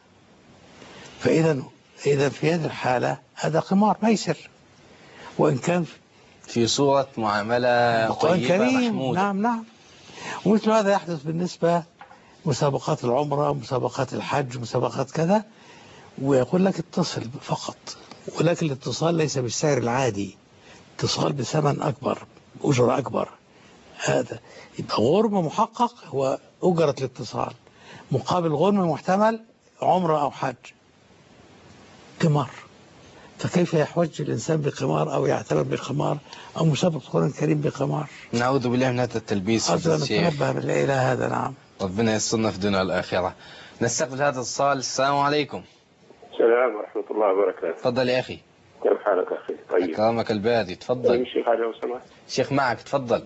فإذا في هذه الحالة هذا قمار ميسر، وإن كان في صورة معاملة طيبة محمودة. نعم. ومثل هذا يحدث بالنسبة مسابقات العمرة، مسابقات الحج، مسابقات كذا، ويقول لك اتصل فقط، ولكن الاتصال ليس بالسعر العادي، اتصال بثمن أكبر، أجرة أكبر. هذا يبقى غرم محقق هو أجرة الاتصال مقابل غرم محتمل عمرة أو حج، قمار. فكيف يحوج الإنسان بقمار أو يعتبر بقمار أو مسابقة القرآن الكريم بقمار؟ نعوذ بالله من هذا التلبيس. أرجو أن نتنبه إلى هذا. نعم. ربنا يسرنا في الدنيا والآخرة. نستقبل هذا الصال. السلام عليكم. السلام ورحمة الله وبركاته. تفضل يا أخي. كيف حالك أخي؟ طيب. أكرمك البادي، تفضل. الشيخ علي لو سمحت. الشيخ معك، تفضل.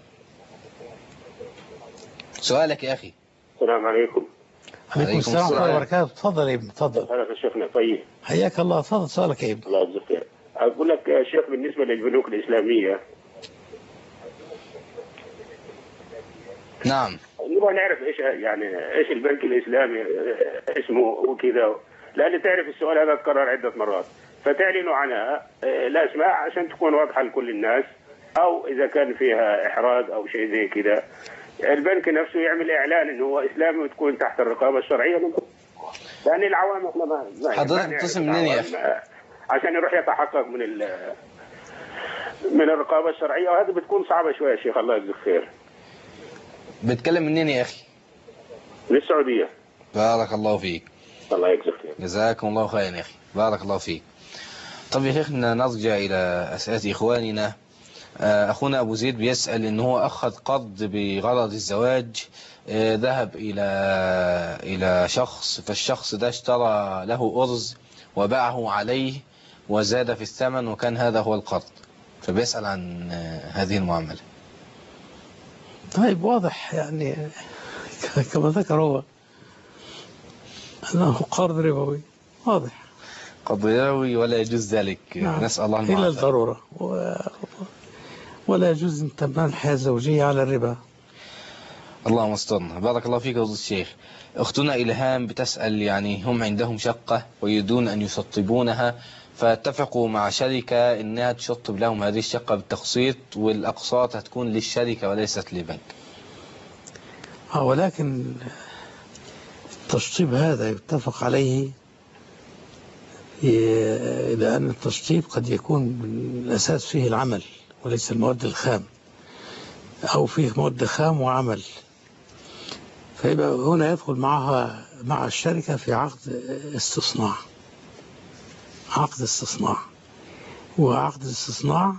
سؤالك يا أخي. السلام عليكم. عليكم السلام ورحمة الله وبركاته. تفضل يا ابني، تفضل. حالك يا شيخنا؟ طيب. حياك الله، تفضل سؤالك يا ابني. الله يجزاك خير. أقول لك يا شيخ بالنسبة للبنوك الإسلامية. نعم. نبغى نعرف ايش البنك الاسلامي اسمه وكذا، لان تعرف السؤال هذا اتكرر عده مرات، فتعلنوا عنها الاسماء عشان تكون واضحه لكل الناس، او اذا كان فيها احراج او شيء زي كذا البنك نفسه يعمل اعلان انه هو اسلامي وتكون تحت الرقابه الشرعيه، لان العوام احنا ما حضرتك بتتصل منين يا اخي؟ عشان يروح يتحقق من الرقابه الشرعيه، وهذه بتكون صعبه شويه يا شيخ. الله يجزاك خير. بتكلم منين يا أخي؟ من السعودية. بارك الله فيك. الله يجزاك خير. جزاكم الله خيرا يا أخي، بارك الله فيك. طب يا شيخنا نرجع إلى أسئلة إخواننا. أخونا أبو زيد بيسأل إن هو أخذ قرض بغرض الزواج، ذهب إلى شخص، فالشخص ده اشترى له أرز وباعه عليه وزاد في الثمن، وكان هذا هو القرض، فبيسأل عن هذه المعاملة. طيب واضح يعني كما ذكر هو أنه قرض ربوي، واضح قرض ربوي ولا يجوز ذلك. نعم. نسأل الله المعافاة. إلى الضرورة ولا يجوز أن تبنى الحياة الزوجية على الربا. اللهم استرنا. بارك الله فيك يا فضيلة الشيخ. أختنا إلهام بتسأل يعني هم عندهم شقة ويريدون أن يشطبونها، فاتفقوا مع شركة إنها تشطب لهم هذه الشقة بالتقسيط، والأقساط هتكون للشركة وليست للبنك. ولكن التشطيب هذا يتفق عليه، لأن التشطيب قد يكون الأساس فيه العمل وليس المواد الخام، أو فيه مواد خام وعمل، فيبقى هنا يدخل مع الشركة في عقد استصناع. عقد استصناع، وعقد الاستصناع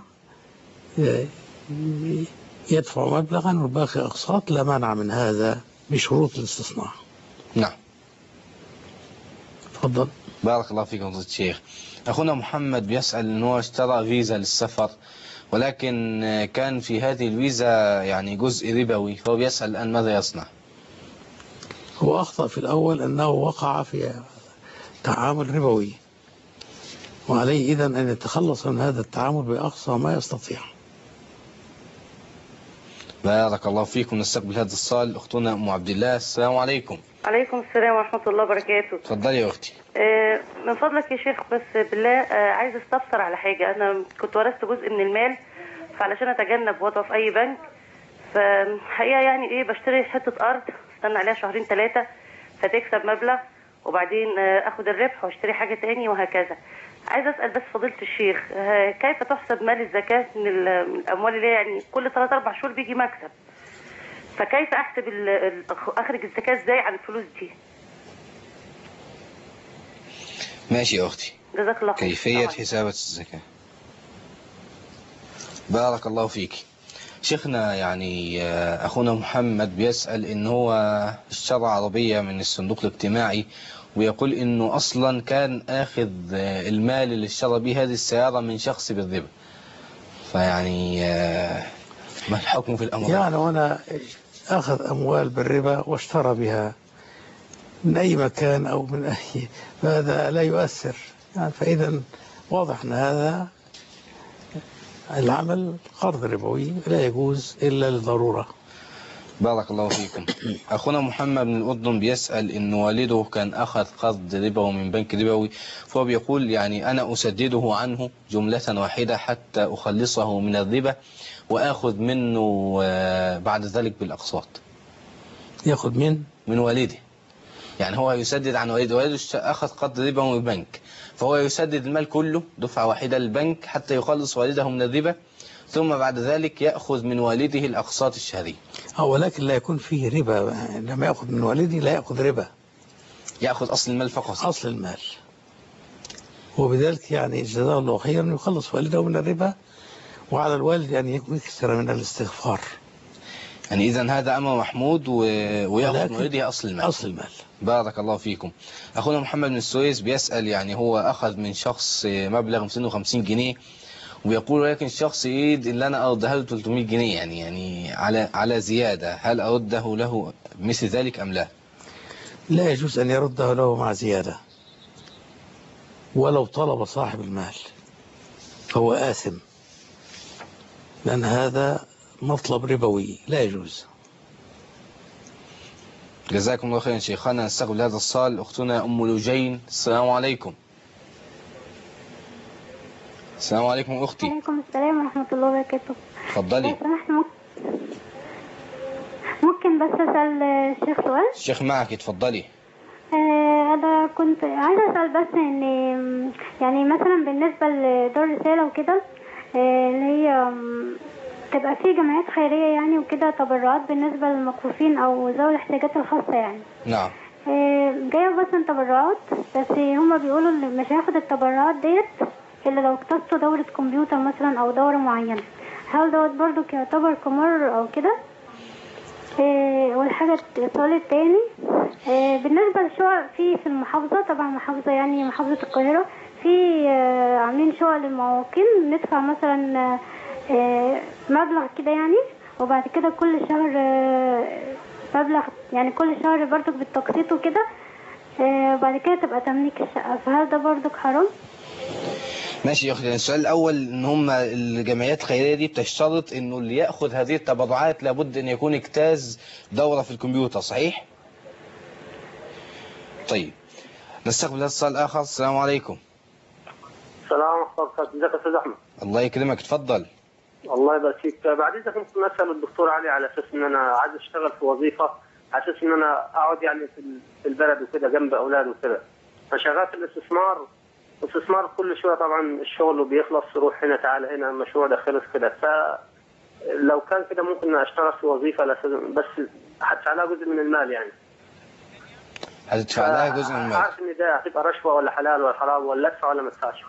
يدفع مبلغا والباقي أقساط، لا مانع من هذا بشروط الاستصناع. نعم. تفضل. بارك الله فيكم فضيلة الشيخ. أخونا محمد بيسأل إن هو اشترى فيزا للسفر، ولكن كان في هذه الفيزا يعني جزء ربوي، فهو بيسأل الآن ماذا يصنع؟ هو أخطأ في الأول أنه وقع في تعامل ربوي، وعليه إذن أن يتخلص من هذا التعامل بأقصى ما يستطيع. بارك الله فيكم. نستقبل هذا السؤال أختنا أم عبد الله. السلام عليكم. عليكم السلام ورحمة الله وبركاته. تفضلي يا أختي. من فضلك يا شيخ بس بالله عايز استفسر على حاجة. أنا كنت ورثت جزء من المال، فعلشان أتجنب وضعه في أي بنك، فحقيقة يعني إيه بشتري حتة أرض استنى عليها شهرين 3 فتكسب مبلغ، وبعدين أخد الربح واشتري حاجة تاني وهكذا. عايز أسأل بس فضيلة الشيخ كيف تحسب مال الزكاة من الأموال اللي يعني كل 3-4 شهور بيجي مكسب، فكيف أحسب أخرج الزكاة إزاي عن الفلوس دي؟ ماشي يا أختي. جزاك الله خير. كيفية حسابة الزكاة. بارك الله فيك. شيخنا يعني أخونا محمد بيسأل إن هو اشترى عربية من الصندوق الاجتماعي، ويقول إنه أصلا كان أخذ المال اللي اشترى به هذه السيارة من شخص بالربا، فيعني ما الحكم في الأمر؟ يعني هنا أخذ أموال بالربا واشترى بها من أي مكان أو من أي، فهذا لا يؤثر يعني. فإذا واضح أن هذا العمل قرض ربوي لا يجوز إلا للضرورة. بارك الله فيكم. أخونا محمد من الأردن بيسأل إن والده كان أخذ قرض ربوي من بنك ربوي، فهو بيقول يعني أنا أسدده عنه جملة واحدة حتى أخلصه من الربا، وأخذ منه بعد ذلك بالأقساط. يأخذ من والده، يعني هو يسدد عن والده أخذ قرض ربوي من البنك، فهو يسدد المال كله دفعة واحدة للبنك حتى يخلص والده من الربا، ثم بعد ذلك يأخذ من والده الأقساط الشهرية. ولكن لا يكون فيه ربا، لما يأخذ من والده لا يأخذ ربا، يأخذ أصل المال فقط. أصل المال، وبذلك يعني جزاه الله خيرا يخلص والده من الربا، وعلى الوالد أن يكثر من الاستغفار. يعني إذن هذا أمر محمود ويأخذ من يده أصل المال. أصل المال. بارك الله فيكم. أخونا محمد من السويس بيسأل، يعني هو أخذ من شخص مبلغ 250 جنيه ويقول ولكن الشخص يريد إن أنا أردها له 300 جنيه يعني على زيادة، هل أرده له مثل ذلك أم لا؟ لا يجوز أن يرده له مع زيادة ولو طلب صاحب المال، فهو آثم، لأن هذا مطلب ربوي لا يجوز. جزاكم الله خيرا شيخنا. نستقبل هذا الصال أختنا أم لجين. السلام عليكم. السلام عليكم أختي. وعليكم السلام ورحمة الله وبركاته. اتفضلي. لو سمحت ممكن بس أسأل الشيخ سؤال؟ الشيخ معك، اتفضلي. أنا كنت عايزة أسأل بس إن يعني مثلا بالنسبة لدار رسالة وكده، اللي هي تبقى في جمعيات خيرية يعني وكده، تبرعات بالنسبة للمكفوفين أو ذوي الاحتياجات الخاصة يعني. نعم. جاية مثلا تبرعات، بس هما بيقولوا إن مش هياخد التبرعات ديت إلا لو اختصوا دورة كمبيوتر مثلا أو دورة معينة. هل دوت برضو يعتبر قمار أو كده؟ والحاجة السؤال التاني، بالنسبة للشقق في المحافظة، طبعا محافظة يعني محافظة القاهرة، في عاملين شقق للمواطنين، ندفع مثلا مبلغ كده يعني، وبعد كده كل شهر مبلغ يعني كل شهر برضو بالتقسيط وكده، وبعد كده تبقى تمليك الشقة، فهل ده برضو حرام؟ ماشي يا أخي. السؤال الأول، إن هم الجمعيات الخيرية دي بتشترط إنه اللي يأخذ هذه التبرعات لابد أن يكون اجتاز دورة في الكمبيوتر، صحيح؟ طيب نستقبل هذا السؤال الآخر. السلام عليكم. السلام عليكم. ازيك يا استاذ احمد؟ الله يكرمك، اتفضل. الله يبارك فيك. بعد اذنك ممكن اسال الدكتور علي على اساس ان انا عايز اشتغل في وظيفه، على اساس ان انا اقعد يعني في البلد وكده جنب اولاد وكده، فشغال في الاستثمار كل شويه طبعا الشغل وبيخلص، روح هنا تعال هنا، المشروع ده خلص كده، فلو كان كده ممكن اشتغل في وظيفه بس هدفع لها جزء من المال يعني. هتدفع لها جزء من المال. عارف ان ده هتبقى رشوه ولا حلال ولا حرام، ولا ادفع ولا ما ادفعش؟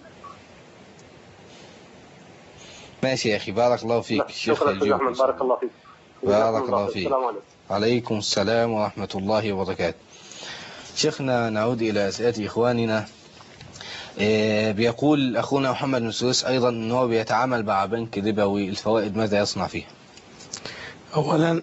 ماشي يا أخي، بارك الله فيك. شكرا أستاذ أحمد، بارك الله فيك. بارك الله فيك. السلام عليكم. عليكم السلام ورحمة الله وبركاته. شيخنا، نعود إلى أسئلة إخواننا. بيقول أخونا محمد من السويس أيضا أنه بيتعامل مع بنك ربوي، الفوائد ماذا يصنع فيها؟ أولا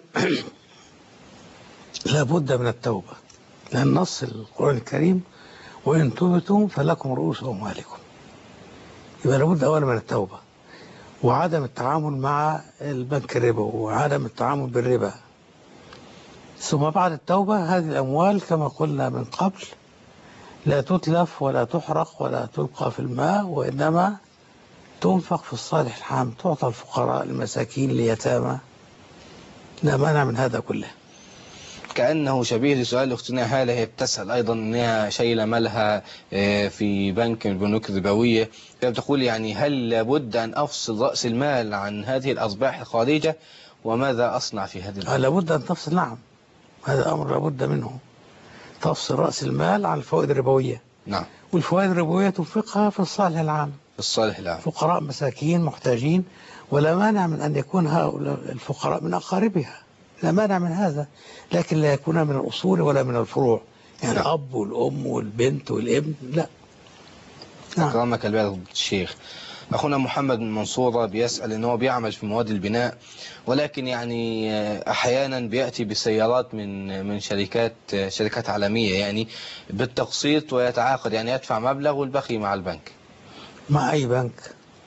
لابد من التوبة، لأن نص القرآن الكريم وإن تبتم فلكم رؤوس أموالكم، يبقى لابد أولا من التوبة وعدم التعامل مع البنك الربوي وعدم التعامل بالربا. ثم بعد التوبة هذه الأموال كما قلنا من قبل لا تتلف ولا تحرق ولا تلقى في الماء، وإنما تنفق في الصالح العام، تعطى الفقراء المساكين اليتامى، لا مانع من هذا كله. كأنه شبيه لسؤال أختنا هالة، هي بتسأل أيضا أنها شايلة مالها في بنك من البنوك الربوية، فبتقول يعني هل لابد أن أفصل رأس المال عن هذه الأصباح الخارجة، وماذا أصنع في هذه الأمر؟ لابد أن تفصل، نعم، هذا أمر لابد منه، تفصل رأس المال عن الفوائد الربوية. نعم. والفوائد الربوية تنفقها في الصالح العام، في الصالح العام، فقراء مساكين محتاجين، ولا مانع من أن يكون هؤلاء الفقراء من أقاربها، لا مانع من هذا، لكن لا يكون من الأصول ولا من الفروع، يعني الأب والأم والبنت والابن، لا. أكرمك الله الشيخ. أخونا محمد من منصورة بيسأل أنه بيعمل في مواد البناء، ولكن يعني أحيانا بيأتي بسيارات من شركات عالمية يعني بالتقسيط، ويتعاقد يعني يدفع مبلغ والبقي مع البنك. مع أي بنك؟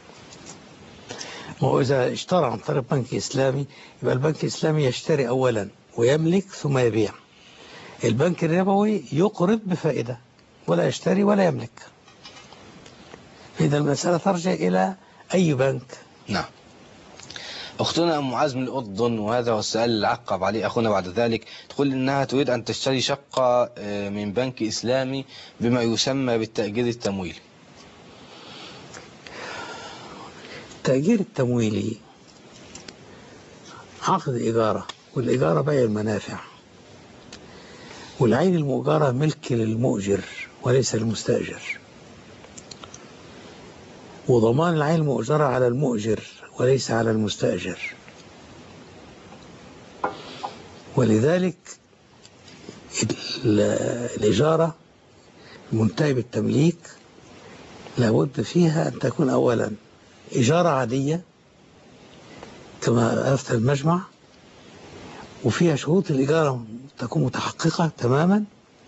وإذا اشترى عن طريق بنك إسلامي يبقى البنك الإسلامي يشتري أولا ويملك ثم يبيع. البنك الربوي يقرض بفائدة ولا يشتري ولا يملك. إذا المسألة ترجع إلى أي بنك. نعم. أختنا أم معاذ من الأردن، وهذا هو السؤال اللي عقب عليه أخونا بعد ذلك، تقول إنها تريد أن تشتري شقة من بنك إسلامي بما يسمى بالتأجير التمويلي. التأجير التمويلي عقد إيجارة، والإيجارة بيع المنافع، والعين المؤجرة ملك للمؤجر وليس للمستأجر، وضمان العين المؤجرة على المؤجر وليس على المستأجر. ولذلك الإجارة المنتهية بالتمليك لابد فيها أن تكون أولا إجارة عادية كما أفتى المجمع، وفيها شروط الإجارة تكون متحققة تماما،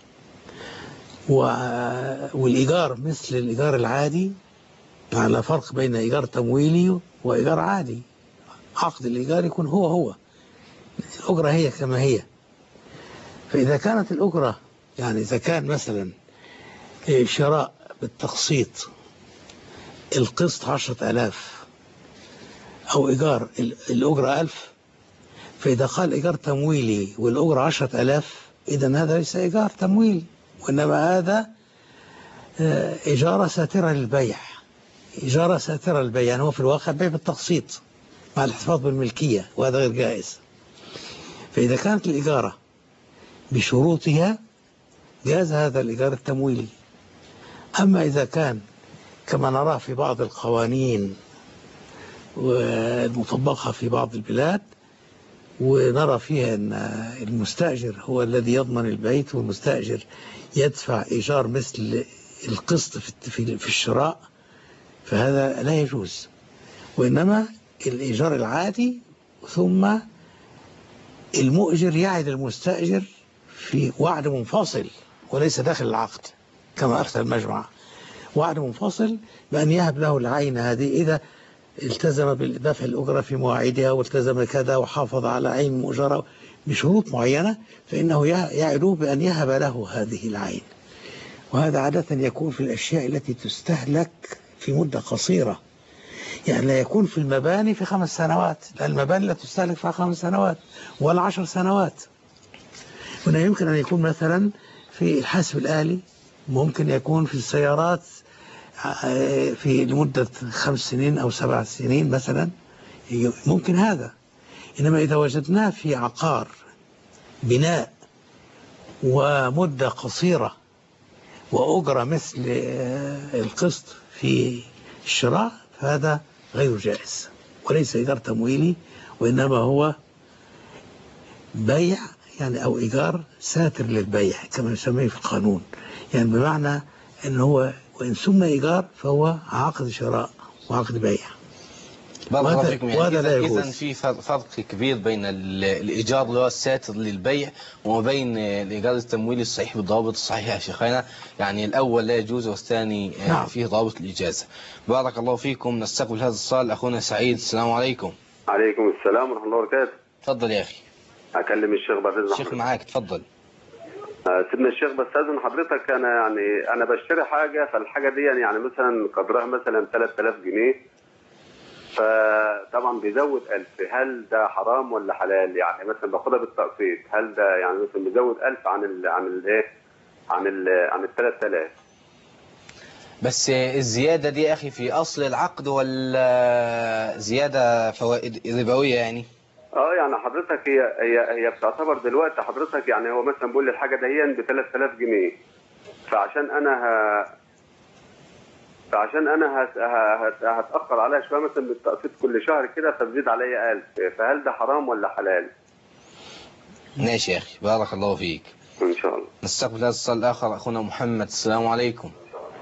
والإيجار مثل الإيجار العادي، على فرق بين إيجار تمويلي وإيجار عادي. عقد الإيجار يكون هو الأجرة هي كما هي. فإذا كانت الأجرة يعني إذا كان مثلا شراء بالتقسيط القسط 10,000 أو إيجار الأجرة 1000، فإذا قال إيجار تمويلي والأجرة 10,000 إذن هذا ليس إيجار تمويل، وإنما هذا إجارة ساترة للبيع. إجارة ساترة للبيع يعني هو في الواقع بيع بالتقسيط مع الاحتفاظ بالملكية، وهذا غير جائز. فإذا كانت الإجارة بشروطها جاز هذا الإيجار التمويلي. أما إذا كان كما نراه في بعض القوانين والمطبقة في بعض البلاد، ونرى فيها أن المستأجر هو الذي يضمن البيت والمستأجر يدفع إيجار مثل القسط في الشراء، فهذا لا يجوز. وإنما الإيجار العادي، ثم المؤجر يعد المستأجر في وعد منفصل وليس داخل العقد كما أفتى المجمع، وعد منفصل بأن يهب له العين هذه إذا التزم بدفع الأجرة في مواعيدها والتزم كذا وحافظ على عين المؤجرة بشروط معينة، فإنه يعده بأن يهب له هذه العين. وهذا عادة يكون في الأشياء التي تستهلك في مدة قصيرة، يعني لا يكون في المباني في 5 سنوات، لأن المباني لا تستهلك في 5 سنوات ولا 10 سنوات. هنا يمكن أن يكون مثلا في الحاسب الآلي، ممكن يكون في السيارات في لمدة 5 سنين أو 7 سنين مثلا، ممكن هذا. إنما إذا وجدناه في عقار بناء ومدة قصيرة وأجرة مثل القسط في الشراء، فهذا غير جائز وليس إيجار تمويلي، وإنما هو بيع يعني أو إيجار ساتر للبيع كما نسميه في القانون، يعني بمعنى أنه هو وإن سمى إيجار فهو عقد شراء وعقد بيع. وهذا لا يجوز. إذن في فرق كبير بين الإيجار اللي هو الساتر للبيع وما بين الإيجار التمويلي الصحيح بالضوابط الصحيحة يا شيخنا، يعني الأول لا يجوز والثاني نعم. فيه ضوابط الإجازة. بارك الله فيكم. نستقبل هذا الصال أخونا سعيد. السلام عليكم. عليكم السلام ورحمة الله وبركاته. تفضل يا أخي. أكلم الشيخ بعد إذن الشيخ معاك، تفضل. سيدنا الشيخ، بس أذن حضرتك أنا بشتري حاجة، فالحاجة دي يعني مثلا قدرها مثلا 3000 جنيه، فطبعا بيزود 1000. هل ده حرام ولا حلال؟ يعني مثلا باخدها بالتقسيط، هل ده يعني مثلا بيزود 1000 عن ال 3000؟ بس الزيادة دي يا أخي في أصل العقد ولا زيادة فوائد ربوية يعني؟ يعني حضرتك هي بتعتبر دلوقتي حضرتك، يعني هو مثلا بيقول لي الحاجة دهيا ب 3000 جنيه، فعشان انا هتأخر عليها شوية مثلا بالتقسيط كل شهر كده، فتزيد عليا 1000، فهل ده حرام ولا حلال؟ ماشي يا أخي، بارك الله فيك. إن شاء الله. نستقبل هذا السؤال الآخر أخونا محمد. السلام عليكم.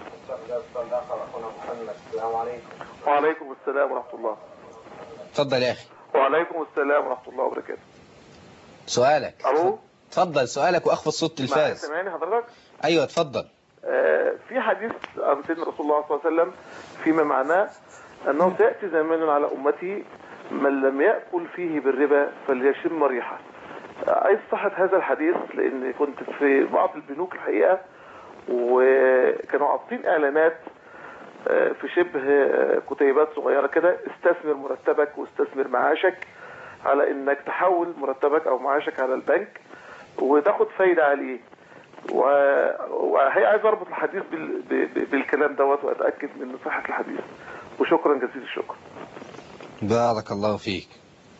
وعليكم السلام ورحمة الله. تفضل يا أخي. وعليكم السلام ورحمة الله وبركاته. سؤالك. ألو. تفضل سؤالك وأخفض صوت التلفاز. سامعني حضرتك؟ أيوة تفضل. في حديث عن سيدنا رسول الله صلى الله عليه وسلم فيما معناه أنه سيأتي زمان على أمتي من لم يأكل فيه بالربا فليشم ريحه. عايز صحة هذا الحديث، لأن كنت في بعض البنوك الحقيقة وكانوا عاطين إعلانات في شبه كتيبات صغيرة كده: استثمر مرتبك واستثمر معاشك، على انك تحول مرتبك او معاشك على البنك وتاخد فايدة عليه. وهي عايز اربط الحديث بالكلام دوت واتأكد من صحة الحديث. وشكرا جزيل الشكر. بارك الله فيك.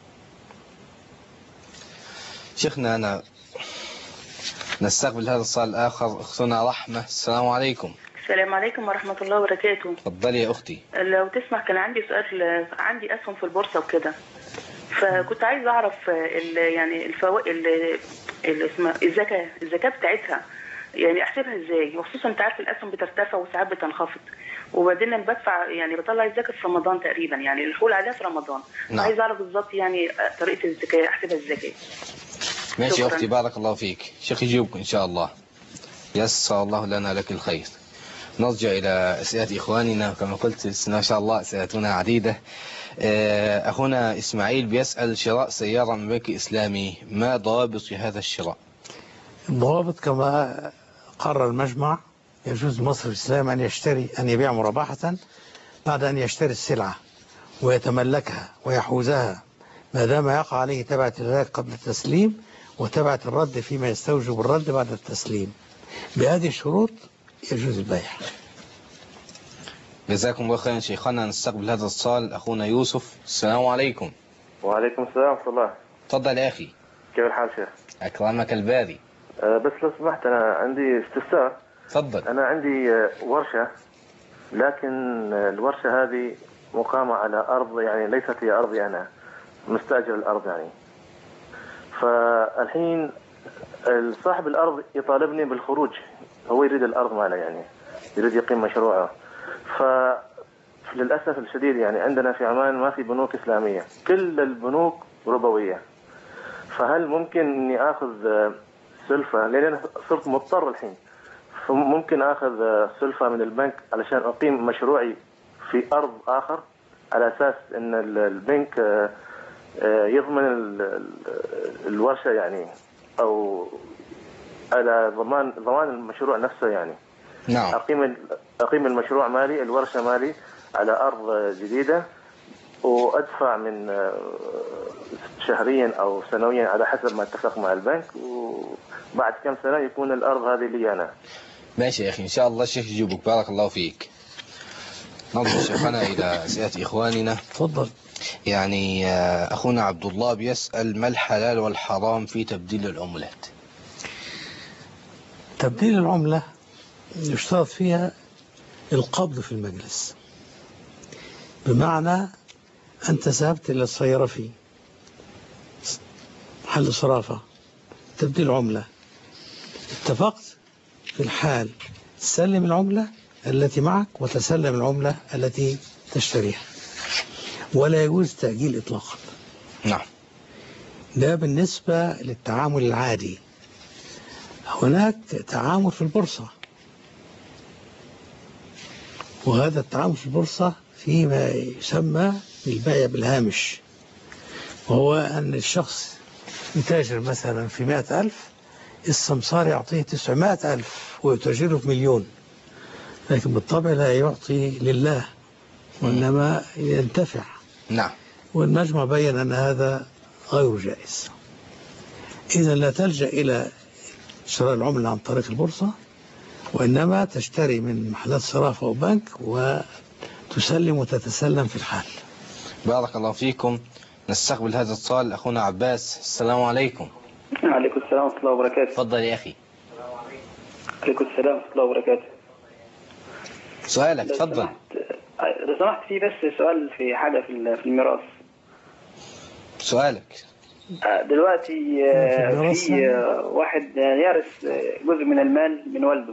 شيخنا أنا نستقبل هذا السؤال الآخر أختنا رحمة. السلام عليكم. السلام عليكم ورحمة الله وبركاته. اتفضلي يا أختي. لو تسمح، كان عندي سؤال. عندي أسهم في البورصة وكده، فكنت عايزه اعرف يعني الفوائد اسمها الزكاه بتاعتها، يعني احسبها ازاي؟ وخصوصا انت عارف الاسهم بترتفع وساعات بتنخفض، وبعدين انا بدفع يعني بطلع الزكاه في رمضان تقريبا، يعني الحول عليها في رمضان. نعم. عايز اعرف بالظبط يعني طريقه الزكاه احسبها ازاي. ماشي يا أختي، بارك الله فيك. شيخ يجيبك إن شاء الله، يسر الله لنا لك الخير. نرجع إلى أسئلة إخواننا. كما قلت ما شاء الله أسئلتنا عديدة. أخونا إسماعيل بيسأل: شراء سيارة من بنك إسلامي، ما ضوابط هذا الشراء؟ الضوابط كما قرر المجمع، يجوز مصرف الإسلام أن يبيع مرابحة بعد أن يشتري السلعة ويتملكها ويحوزها، ما دام يقع عليه تبعة الذات قبل التسليم وتبعة الرد فيما يستوجب الرد بعد التسليم. بهذه الشروط يجوز البيع. جزاكم الله خيرا شيخنا. نستقبل هذا الاتصال. أخونا يوسف. السلام عليكم. وعليكم السلام ورحمة الله. تفضل يا أخي. كيف الحال شيخ؟ أكرمك الباري. بس لو سمحت أنا عندي استفسار. تفضل. أنا عندي ورشة، لكن الورشة هذه مقامة على أرض، يعني ليست هي أرضي، أنا مستأجر الأرض يعني. فالحين صاحب الأرض يطالبني بالخروج، هو يريد الأرض ماله، يعني يريد يقيم مشروعه. فللأسف الشديد يعني عندنا في عمان ما في بنوك إسلامية، كل البنوك ربوية. فهل ممكن إني أخذ سلفة، لأن أنا صرت مضطر الحين، فممكن أخذ سلفة من البنك علشان أقيم مشروعي في أرض آخر، على أساس إن البنك يضمن الورشة يعني، أو على ضمان المشروع نفسه يعني. نعم. أقيم المشروع مالي، الورشة مالي، على أرض جديدة، وأدفع من شهريا أو سنويا على حسب ما اتفق مع البنك، وبعد كم سنة يكون الأرض هذه لي أنا. ماشي يا أخي، إن شاء الله الشيخ يجيبك. بارك الله فيك. نرجع شيخنا إلى أسئلة إخواننا. تفضل. يعني أخونا عبد الله بيسأل: ما الحلال والحرام في تبديل العملات؟ تبديل العملة يشترط فيها القبض في المجلس، بمعنى أنت ذهبت إلى السيارة في محل صرافة تبديل عملة، اتفقت في الحال تسلم العملة التي معك وتسلم العملة التي تشتريها، ولا يجوز تأجيل إطلاقا. نعم. ده بالنسبة للتعامل العادي. هناك تعامل في البورصة، وهذا التعامل في البورصة فيما يسمى بالبيع بالهامش، وهو أن الشخص يتاجر مثلا في 100,000، السمسار يعطيه 900,000 ويتاجره في 1,000,000، لكن بالطبع لا يعطي لله وإنما ينتفع. نعم. والمجمع بين أن هذا غير جائز. إذا لا تلجأ إلى شراء العملة عن طريق البورصة، وإنما تشتري من محلات صرافة أو بنك وتسلم وتتسلم في الحال. بارك الله فيكم. نستقبل هذا الاتصال. أخونا عباس. السلام عليكم. وعليكم السلام ورحمة الله وبركاته. تفضل يا أخي. وعليكم السلام ورحمة الله وبركاته. سؤالك. تفضل. لو سمحت، في بس سؤال في حاجة في الميراث. سؤالك. دلوقتي في واحد يرث جزء من المال من والده،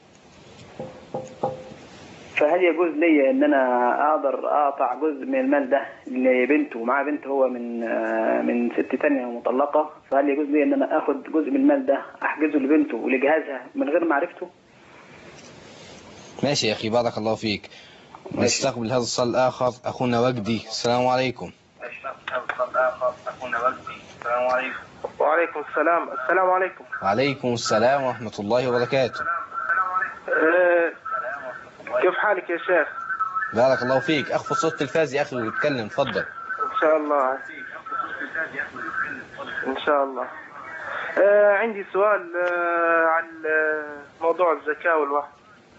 فهل يجوز لي ان انا اقدر اقطع جزء من المال ده لبنته؟ معاه بنت هو من ست تانية مطلقة، فهل يجوز لي ان انا اخد جزء من المال ده احجزه لبنته ولجهازها من غير معرفته؟ ماشي يا اخي، بارك الله فيك. نستقبل هذا الاتصال الاخر. اخونا وجدي. السلام عليكم. السلام عليكم. وعليكم السلام. السلام عليكم. وعليكم السلام ورحمة الله وبركاته. كيف حالك يا شيخ؟ بارك الله فيك. اخفض صوت التلفاز يا اخي واتكلم. تفضل. ان شاء الله. ان شاء الله. عندي سؤال عن موضوع الزكاة والوقف.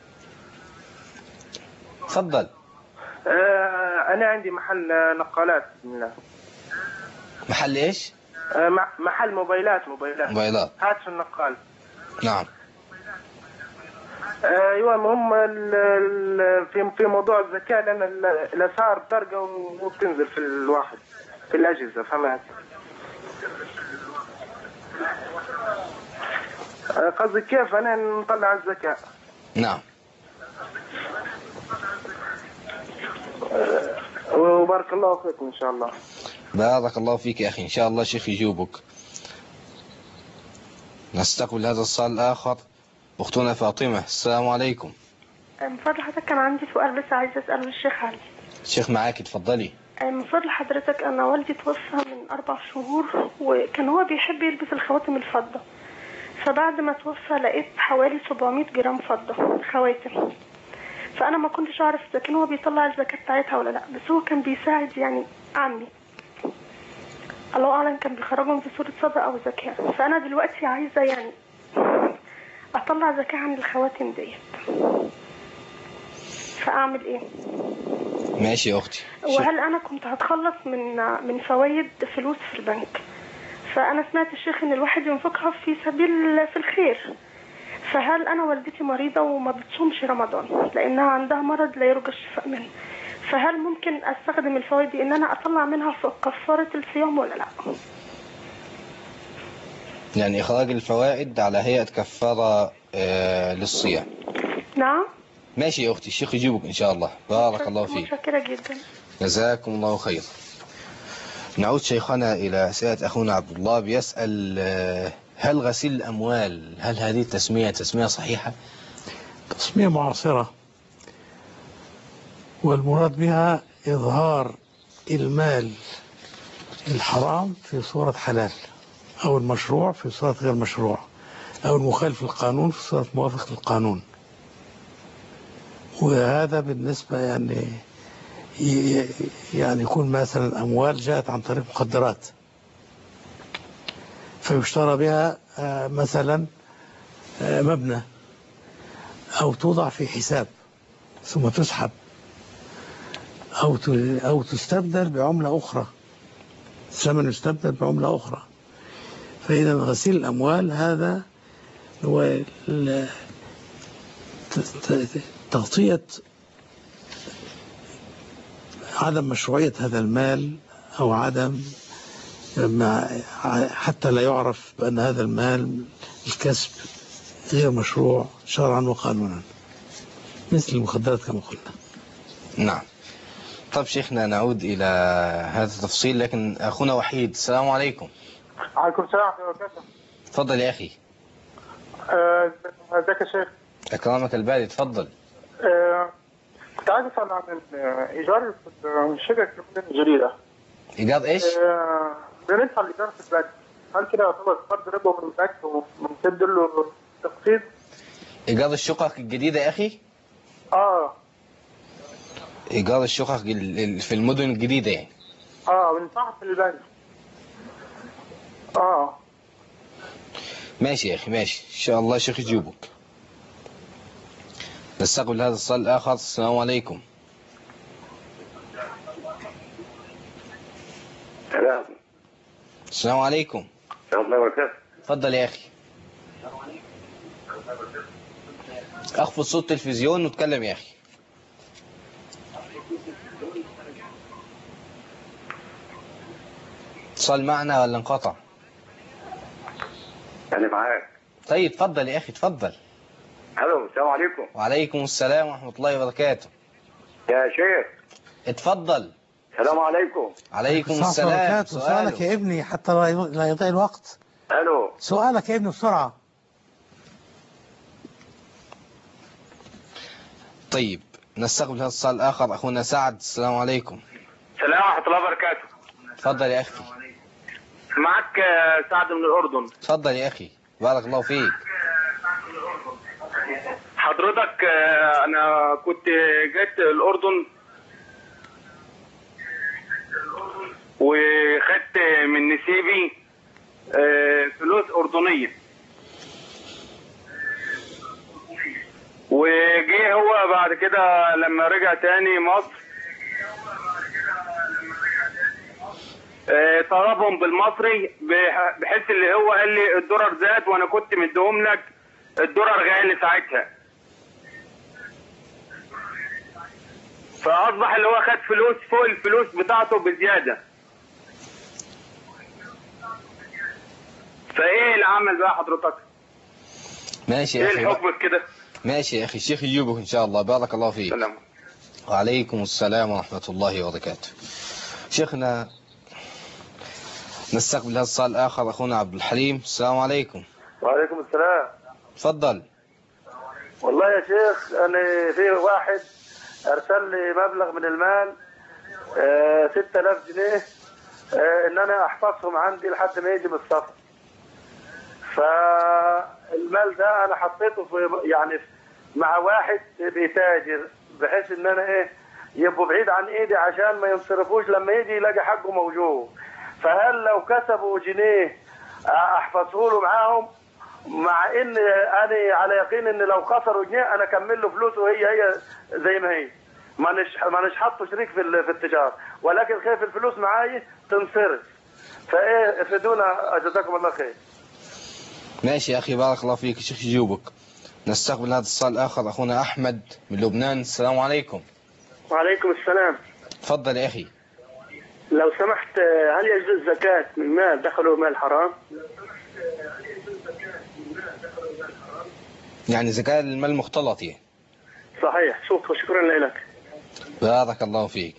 تفضل. انا عندي محل نقالات. محل ايش؟ محل موبايلات. هاتف النقال. نعم. ايوه، المهم في موضوع الزكاة، لان الاسعار ترقى وبتنزل في الواحد. في الأجهزة فهمت؟ قصدي كيف أنا نطلع الزكاة؟ نعم. وبارك الله فيكم إن شاء الله. بارك الله فيك يا أخي، إن شاء الله شيخ يجوبك. نستقبل هذا السؤال الآخر. أختنا فاطمة، السلام عليكم. من فضل حضرتك كان عندي سؤال بس عايزة أسأله الشيخ علي. الشيخ معاك، اتفضلي. من فضل حضرتك أنا والدي توفى من 4 شهور، وكان هو بيحب يلبس الخواتم الفضة، فبعد ما توفى لقيت حوالي 700 جرام فضة خواتم، فأنا ما كنتش أعرف إذا كان هو بيطلع الزكاة بتاعتها ولا لأ، بس هو كان بيساعد يعني عمي، الله أعلم كان بيخرجهم في صورة صدقة أو زكاة، فأنا دلوقتي عايزة يعني أطلع زكاة عن الخواتم ديت، فأعمل إيه؟ ماشي يا أختي. وهل أنا كنت هتخلص من فوائد فلوس في البنك؟ فأنا سمعت الشيخ إن الواحد ينفقها في سبيل في الخير، فهل أنا والدتي مريضة وما بتصومش رمضان لأنها عندها مرض لا يرجى الشفاء منه، فهل ممكن أستخدم الفوائد دي إن أنا أطلع منها في كفارة الصيام ولا لا؟ يعني إخراج الفوائد على هيئة كفارة للصيام. نعم. ماشي يا أختي، الشيخ يجيبك إن شاء الله. بارك الله فيك. متشكرة جدا. جزاكم الله خير. نعود شيخنا إلى أسئلة أخونا عبد الله، بيسأل هل غسيل الأموال، هل هذه التسمية تسمية صحيحة؟ تسمية معاصرة، والمراد بها إظهار المال الحرام في صورة حلال، أو المشروع في صورة غير مشروع، أو المخالف للقانون في صورة موافق للقانون. وهذا بالنسبة يعني يكون مثلا أموال جاءت عن طريق مخدرات فيشترى بها مثلا مبنى، أو توضع في حساب ثم تسحب، أو تستبدل بعملة أخرى، ثمن يستبدل بعملة أخرى. فإذا غسيل الأموال هذا هو تغطية عدم مشروعية هذا المال، أو عدم حتى لا يعرف بأن هذا المال الكسب غير مشروع شرعا وقانونا، مثل المخدرات كما قلنا. نعم. طب شيخنا نعود إلى هذا التفصيل، لكن أخونا وحيد، السلام عليكم. عليكم السلام ورحمة الله وبركاته. تفضل يا أخي. ازيك يا شيخ؟ أكرمك الباري، تفضل. كنت عايز أسأل عن الإيجار في شركة الجديدة. إيجار إيش؟ بندفع الإيجار في البنك، هل كده يعتبر قرض ربا من البنك وبنسد له تقسيط؟ إيجار الشقق الجديدة يا أخي؟ إيجار الشقق في المدن الجديدة يعني؟ بندفعها في البنك. ماشي يا أخي، ماشي إن شاء الله شيخ يجيبك. نستقبل هذا السؤال الآخر. السلام عليكم. السلام عليكم. ورحمة الله وبركاته. تفضل يا أخي. أخفض صوت التلفزيون واتكلم يا أخي. اتصال معنا ولا انقطع؟ أنا معاك. طيب تفضل يا أخي، تفضل. الو، السلام عليكم. وعليكم السلام ورحمة الله وبركاته. يا شيخ اتفضل. السلام عليكم. عليكم السلام. سؤالك يا ابني حتى لا يضيع الوقت. الو، سؤالك يا ابني بسرعة. طيب نستقبل هذا السؤال الآخر. أخونا سعد، السلام عليكم. السلام ورحمة الله وبركاته. تفضل يا أخي. معك سعد من الأردن. تفضل يا أخي، بارك الله فيك. حضرتك أنا كنت جيت الأردن وخدت من نسيبي فلوس أردنية، وجي هو بعد كده لما رجع تاني مصر طلبهم بالمصري، بحيث اللي هو قال لي الدولار زاد وانا كنت مديهم لك الدولار غالي ساعتها، فاصبح اللي هو خد فلوس فوق الفلوس بتاعته بزياده. فايه العمل بقى حضرتك؟ ماشي يا ايه اخي. الحكم كده؟ ماشي يا اخي، الشيخ يجيبك ان شاء الله. بارك الله فيك. سلام. وعليكم السلام ورحمة الله وبركاته. شيخنا نستقبل هذا السؤال الآخر، أخونا عبد الحليم. السلام عليكم. وعليكم السلام. تفضل. والله يا شيخ أنا في واحد أرسل لي مبلغ من المال 6000 جنيه إن أنا أحفظهم عندي لحد ما يجي من السفر. فالمال ده أنا حطيته في يعني مع واحد بيتاجر بحيث إن أنا يبقوا بعيد عن إيدي عشان ما ينصرفوش لما يجي يلاقي حقه موجود. فهل لو كسبوا جنيه أحفظه له معاهم، مع ان انا على يقين ان لو خسروا جنيه انا اكمل له فلوسه هي زي ما هي، مانيش حاطه شريك في التجاره، ولكن خايف الفلوس معايا تنصرف. فايه افيدونا جزاكم الله خير. ماشي يا اخي، بارك الله فيك. الشيخ يجيبك. نستقبل هذا السؤال الاخر، اخونا احمد من لبنان. السلام عليكم. وعليكم السلام. تفضل يا اخي. لو سمحت، هل يجوز الزكاة من مال دخله مال حرام؟ يعني زكاة المال المختلط يعني. صحيح. شكرا لك. بارك الله فيك.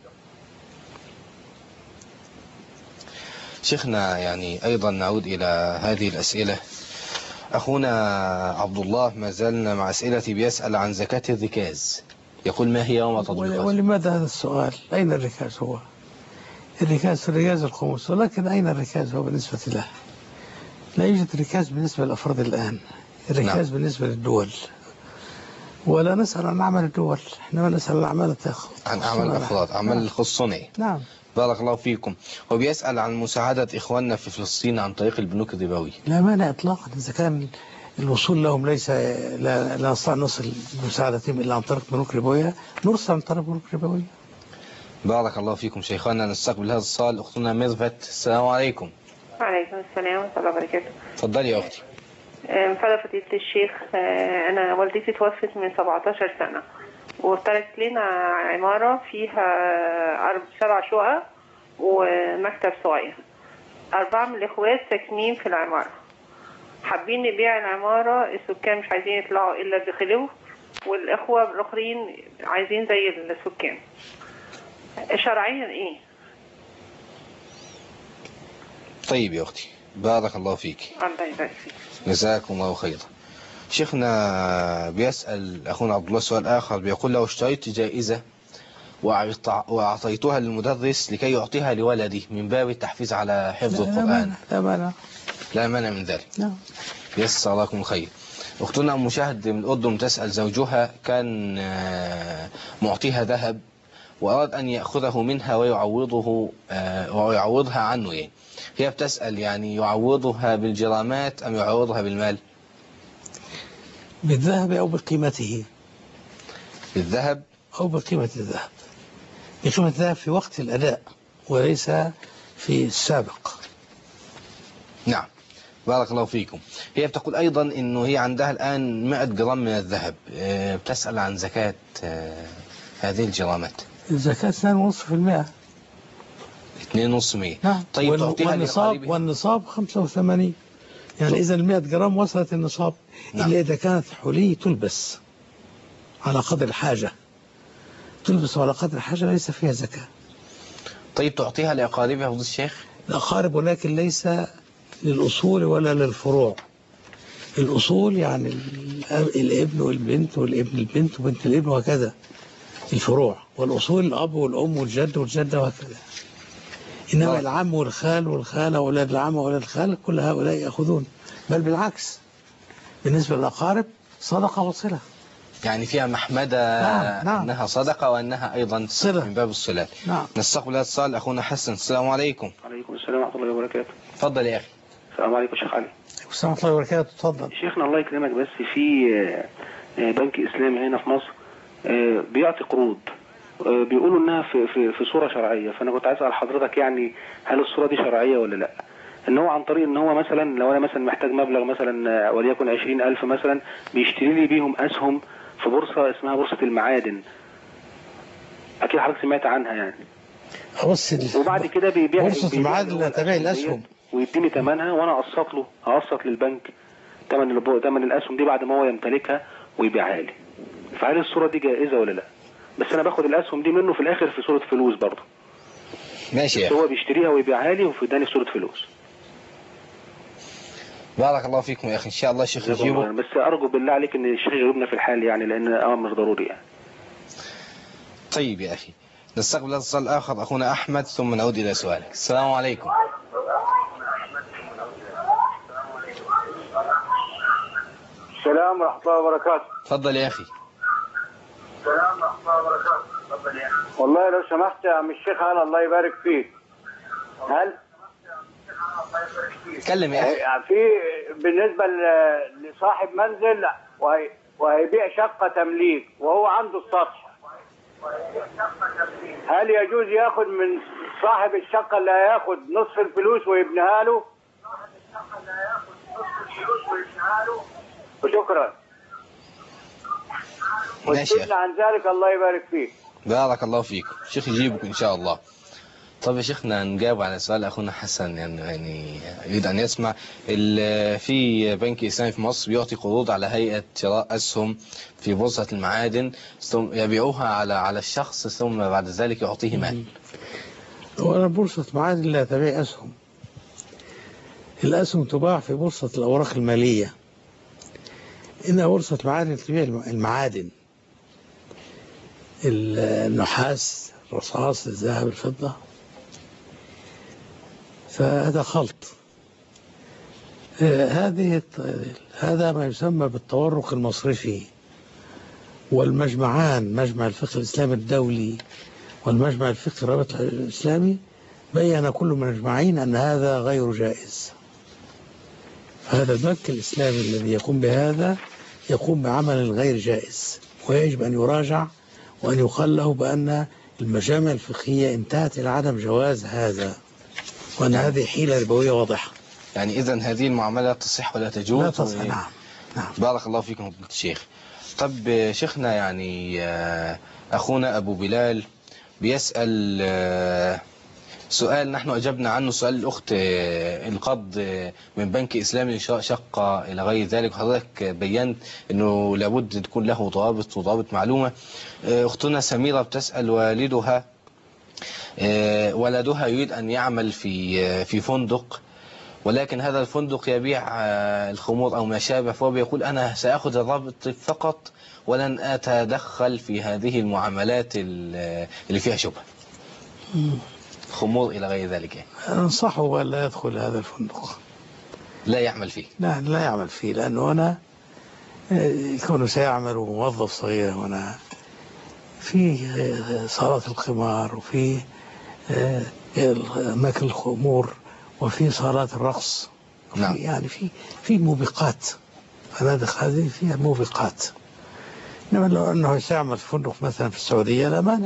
شيخنا يعني أيضا نعود إلى هذه الأسئلة. أخونا عبد الله ما زلنا مع أسئلتي، بيسأل عن زكاة الركاز. يقول ما هي وما تطبيقها؟ ولماذا هذا السؤال؟ أين الركاز هو؟ الركاز الخمس، ولكن أين الركاز هو بالنسبة له؟ لا يوجد ركاز بالنسبة للأفراد الآن. الركاز بالنسبة للدول، ولا نسأل عن أعمال الدول، إحنا نسأل عن أعمال عن أعمال الأفراد، أعمال الخصوني. نعم. بارك الله فيكم. وبيسأل عن مساعدة إخواننا في فلسطين عن طريق البنوك الربوية. لا مانع إطلاقا، إذا كان الوصول لهم ليس لا نستطيع نصل بمساعدتهم إلا عن طريق بنوك ربوية، نرسل عن طريق بنوك ربوية. بارك الله فيكم شيخنا. نستقبل هذا السؤال، أختنا ميرفت. السلام عليكم. وعليكم السلام ورحمة الله وبركاته. تفضلي يا أختي. فضيلة الشيخ، أنا والدتي توفت من 17 سنة، وتركت لنا عمارة فيها 7 شقق ومكتب صغير. 4 من الإخوات ساكنين في العمارة. حابين نبيع العمارة، السكان مش عايزين يطلعوا إلا بخلو، والإخوة الآخرين عايزين زي السكان. شرعيا إيه؟ طيب يا أختي، بارك الله فيك. الله يبارك فيك. جزاكم الله خيرا. شيخنا بيسأل أخونا عبد الله سؤال آخر، بيقول لو اشتريت جائزة وأعطيتها للمدرس لكي يعطيها لولدي من باب التحفيز على حفظ القرآن، لا مانع من ذلك. نعم. يسر لكم الخير. أختنا أم مشاهد من الأردن تسأل، زوجها كان معطيها ذهب وأراد أن يأخذه منها ويعوضها عنه يعني. هي بتسأل يعني يعوضها بالجرامات أم يعوضها بالمال؟ بالذهب أو بقيمته. بالذهب أو بقيمة الذهب. بقيمة الذهب في وقت الأداء وليس في السابق. نعم. بارك الله فيكم. هي بتقول أيضا أنه هي عندها الآن 100 جرام من الذهب، بتسأل عن زكاة هذه الجرامات. الزكاة 2.5%. 2.5%. نعم. طيب تعطيها والنصاب 85. يعني إذا 100 جرام وصلت النصاب. نعم. إلا إذا كانت حلي تلبس على قدر الحاجة، تلبس على قدر الحاجة ليس فيها زكاة. طيب تعطيها لأقاربها فضل الشيخ؟ الأقارب، ولكن ليس للأصول ولا للفروع. الأصول يعني الابن والبنت والابن البنت وبنت الابن وهكذا الفروع، والأصول الأب والأم والجد والجدة وهكذا. إنما العم والخال والخالة وأولاد العم وأولاد الخالة كل هؤلاء يأخذون، بل بالعكس بالنسبة للأقارب صدقة وصلة. يعني فيها محمدة. نعم. أنها صدقة وأنها أيضا صلة من باب الصلات. نعم. نستقبل هذا السؤال أخونا حسن. السلام عليكم. وعليكم السلام ورحمة الله وبركاته. تفضل يا أخي. السلام عليكم شيخ علي. السلام ورحمة الله وبركاته. تفضل. شيخنا الله يكرمك، بس في بنك إسلامي هنا في مصر بيعطي قروض، بيقولوا انها في صورة شرعية، فانا كنت عايز اسال حضرتك يعني هل الصورة دي شرعية ولا لا؟ ان هو عن طريق ان هو مثلا لو انا مثلا محتاج مبلغ مثلا وليكن 20,000 مثلا، بيشتري لي بيهم اسهم في بورصة اسمها بورصة المعادن، اكيد حضرتك سمعت عنها يعني. بص، وبعد كده بيبيع بورصة المعادن لا تبيع الاسهم. ويديني ثمنها وانا اقسط للبنك ثمن الاسهم دي بعد ما هو يمتلكها ويبيعها لي. فهل الصورة دي جائزة ولا لا؟ بس انا باخد الاسهم دي منه في الاخر في صورة فلوس برضه. ماشي. هو بيشتريها ويبيعها لي وفي اداني صورة فلوس. بارك الله فيكم يا اخي، ان شاء الله الشيخ يجيبه. بس ارجو بالله عليك ان الشيخ يجاوبنا في الحال يعني، لان مش ضروري يعني. طيب يا اخي، نستقبل اتصال اخر، اخونا احمد، ثم نعود الى سؤالك. السلام عليكم. السلام ورحمة الله وبركاته. تفضل يا اخي. السلام ورحمة الله وبركاته. تفضل يا اخي. والله لو سمحت يا عم الشيخ، انا الله يبارك فيك، هل اتكلم يا اخي. في بالنسبة لصاحب منزل وهيبيع شقة تمليك وهو عنده السطح، هل يجوز ياخد من صاحب الشقة اللي هياخد نصف الفلوس ويبنيها له؟ وشكرا. وسيبنا عن ذلك، الله يبارك فيك. بارك الله فيك، الشيخ يجيبك ان شاء الله. طب يا شيخنا نجاوب على سؤال اخونا حسن، يعني يريد ان يسمع. في بنك اسلامي في مصر بيعطي قروض على هيئة شراء اسهم في بورصة المعادن، ثم يبيعوها على الشخص، ثم بعد ذلك يعطيه مال. وأنا بورصة معادن لا تبيع أسهم، الأسهم تباع في بورصة الأوراق المالية، إنها بورصة معادن تبيع المعادن، النحاس، الرصاص، الذهب، الفضة، فهذا خلط. هذا ما يسمى بالتورق المصرفي. والمجمعان، مجمع الفقه الإسلامي الدولي والمجمع الفقه الرابط الإسلامي، بيّن كل من المجمعين أن هذا غير جائز. فهذا البنك الإسلامي الذي يقوم بهذا يقوم بعمل غير جائز، ويجب أن يراجع وأن يقال له بأن المجامع الفقهية انتهت إلى عدم جواز هذا، وأن هذه حيلة ربوية واضحة. يعني إذن هذه المعاملة تصح ولا تجوز؟ لا تصح. نعم. بارك الله فيكم فضيلة الشيخ. طب شيخنا، يعني أخونا أبو بلال بيسأل سؤال نحن أجبنا عنه، سؤال الأخت القبض من بنك إسلامي لشراء شقة إلى غير ذلك، وحضرتك بيّنت أنه لابد تكون له ضوابط معلومة. أختنا سميرة بتسأل ولدها يريد أن يعمل في فندق، ولكن هذا الفندق يبيع الخمور أو ما شابه، فهو بيقول أنا سأخذ الرابط فقط ولن أتدخل في هذه المعاملات اللي فيها شبهة، خمور إلى غير ذلك. أنصحه أن لا يدخل هذا الفندق، لا يعمل فيه. لا يعمل فيه، لأنه أنا كونه سيعمل موظف صغير هنا في صالات القمار، وفي أماكن الخمور، وفي صالات الرقص. نعم. يعني في موبقات، فنادق هذه فيها موبقات. إنما لو أنه سيعمل في فندق مثلا في السعودية لا مانع.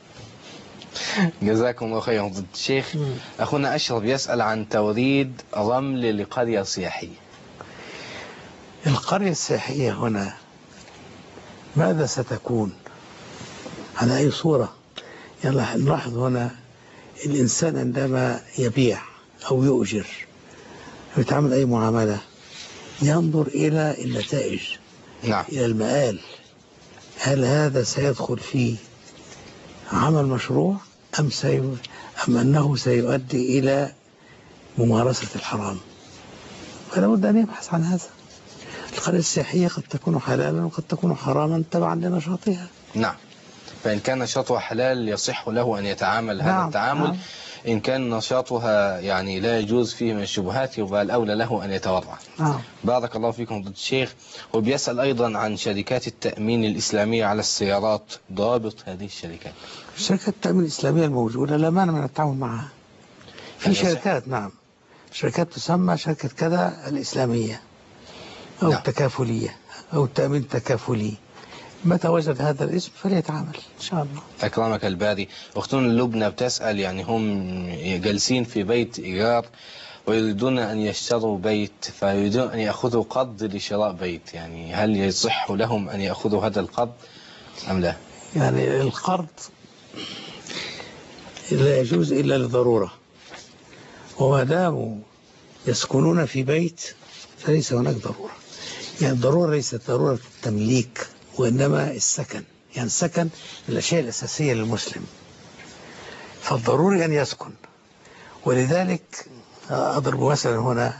جزاكم الله خيرا ضد الشيخ. أخونا أشرف يسأل عن توريد رمل لقرية سياحية. القرية السياحية هنا ماذا ستكون؟ على أي صورة؟ يلا نلاحظ هنا الإنسان عندما يبيع أو يؤجر أو يتعامل أي معاملة ينظر إلى النتائج. نعم. إلى المآل، هل هذا سيدخل فيه عمل مشروع أم أنه سيؤدي إلى ممارسة الحرام؟ فلا بد أن يبحث عن هذا. القرية السياحية قد تكون حلالا وقد تكون حراما تبعا لنشاطها. نعم. فإن كان نشاطها حلال يصح له أن يتعامل هذا التعامل. نعم. إن كان نشاطها يعني لا يجوز فيه من الشبهات يبقى الأولى له أن يتورع. نعم. بارك الله فيكم ضد الشيخ. وبيسأل أيضا عن شركات التأمين الإسلامية على السيارات، ضابط هذه الشركات. شركات التأمين الإسلامية الموجودة لا مانع من التعامل معها. في شركات، نعم، شركات تسمى شركة كذا الإسلامية أو التكافلية أو التأمين التكافلي، متى وجد هذا الاسم فليتعامل إن شاء الله. أكرمك الباري. أختنا لبنى بتسأل، يعني هم جالسين في بيت إيجار ويريدون أن يشتروا بيت، فيريدون أن يأخذوا قرض لشراء بيت، يعني هل يصح لهم أن يأخذوا هذا القرض أم لا؟ يعني القرض لا يجوز إلا لضرورة، وما داموا يسكنون في بيت فليس هناك ضرورة. يعني الضرورة ليست ضرورة التمليك وإنما السكن. يعني السكن من الأشياء الأساسية للمسلم، فالضروري أن يسكن. ولذلك أضرب مثلا هنا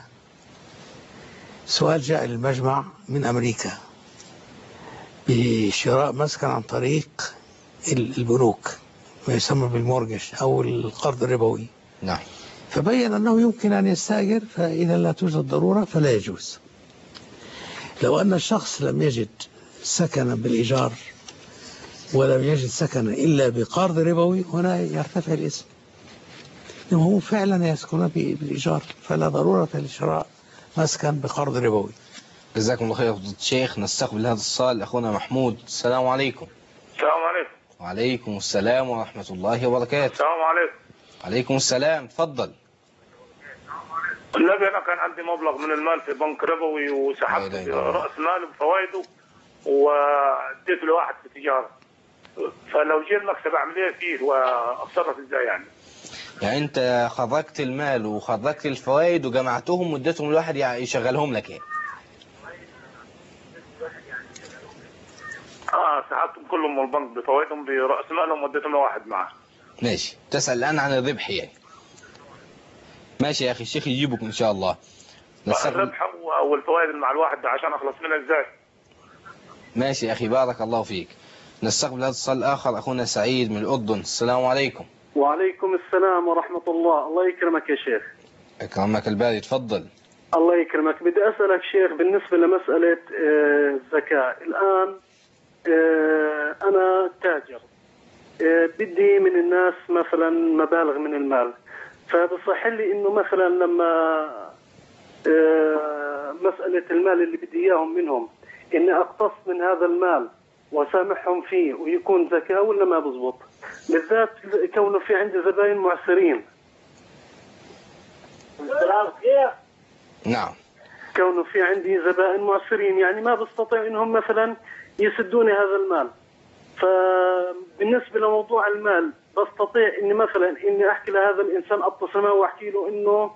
سؤال جاء للمجمع من أمريكا بشراء مسكن عن طريق البنوك، ما يسمى بالمورجش أو القرض الربوي. نعم. فبين أنه يمكن أن يستأجر، فإذا لا توجد ضرورة فلا يجوز. لو أن الشخص لم يجد سكنا بالإيجار ولم يجد سكنا إلا بقرض ربوي، هنا يرتفع الاسم، هم فعلا يسكنون بالإيجار، فلا ضرورة لشراء مسكن بقرض ربوي. جزاكم الله خير يا فضيلة الشيخ. نستقبل هذا السؤال أخونا محمود. السلام عليكم. السلام عليكم. وعليكم السلام ورحمة الله وبركاته. السلام عليكم. عليكم السلام، تفضل. النبي أنا كان عندي مبلغ من المال في بنك ربوي وسحبت رأس ماله بفوائده واديته لواحد في تجارة، فلو جه المكسب أعمل إيه فيه وأتصرف إزاي يعني؟ يعني أنت خرجت المال وخرجت الفوائد وجمعتهم واديتهم لواحد يشغلهم لك إيه؟ سحبتهم كلهم من البنك بفوائدهم برأس مالهم واديتهم لواحد معاه. ماشي. تسأل الآن عن الربح يعني. ماشي يا أخي، الشيخ يجيبك إن شاء الله. الربح والفوائد مع الواحد عشان أخلص منها إزاي؟ ماشي يا أخي، بارك الله فيك. نستقبل هذا السؤال الآخر أخونا سعيد من الأردن. السلام عليكم. وعليكم السلام ورحمة الله. الله يكرمك يا شيخ. أكرمك الباري، تفضل. الله يكرمك. بدي أسألك شيخ بالنسبة لمسألة الزكاة. الآن أنا تاجر، بدي من الناس مثلا مبالغ من المال، فبصح لي إنه مثلا لما مسألة المال اللي بدي إياهم منهم إني أقتص من هذا المال وسامحهم فيه ويكون زكاة، ولا ما بزبط؟ بالذات كونه في عندي زباين معسرين. نعم. كونه في عندي زبائن معسرين يعني ما بستطيع إنهم مثلا يسدوني هذا المال. فبالنسبة لموضوع المال بستطيع إني مثلا إني أحكي لهذا الإنسان أتصل معه وأحكي له إنه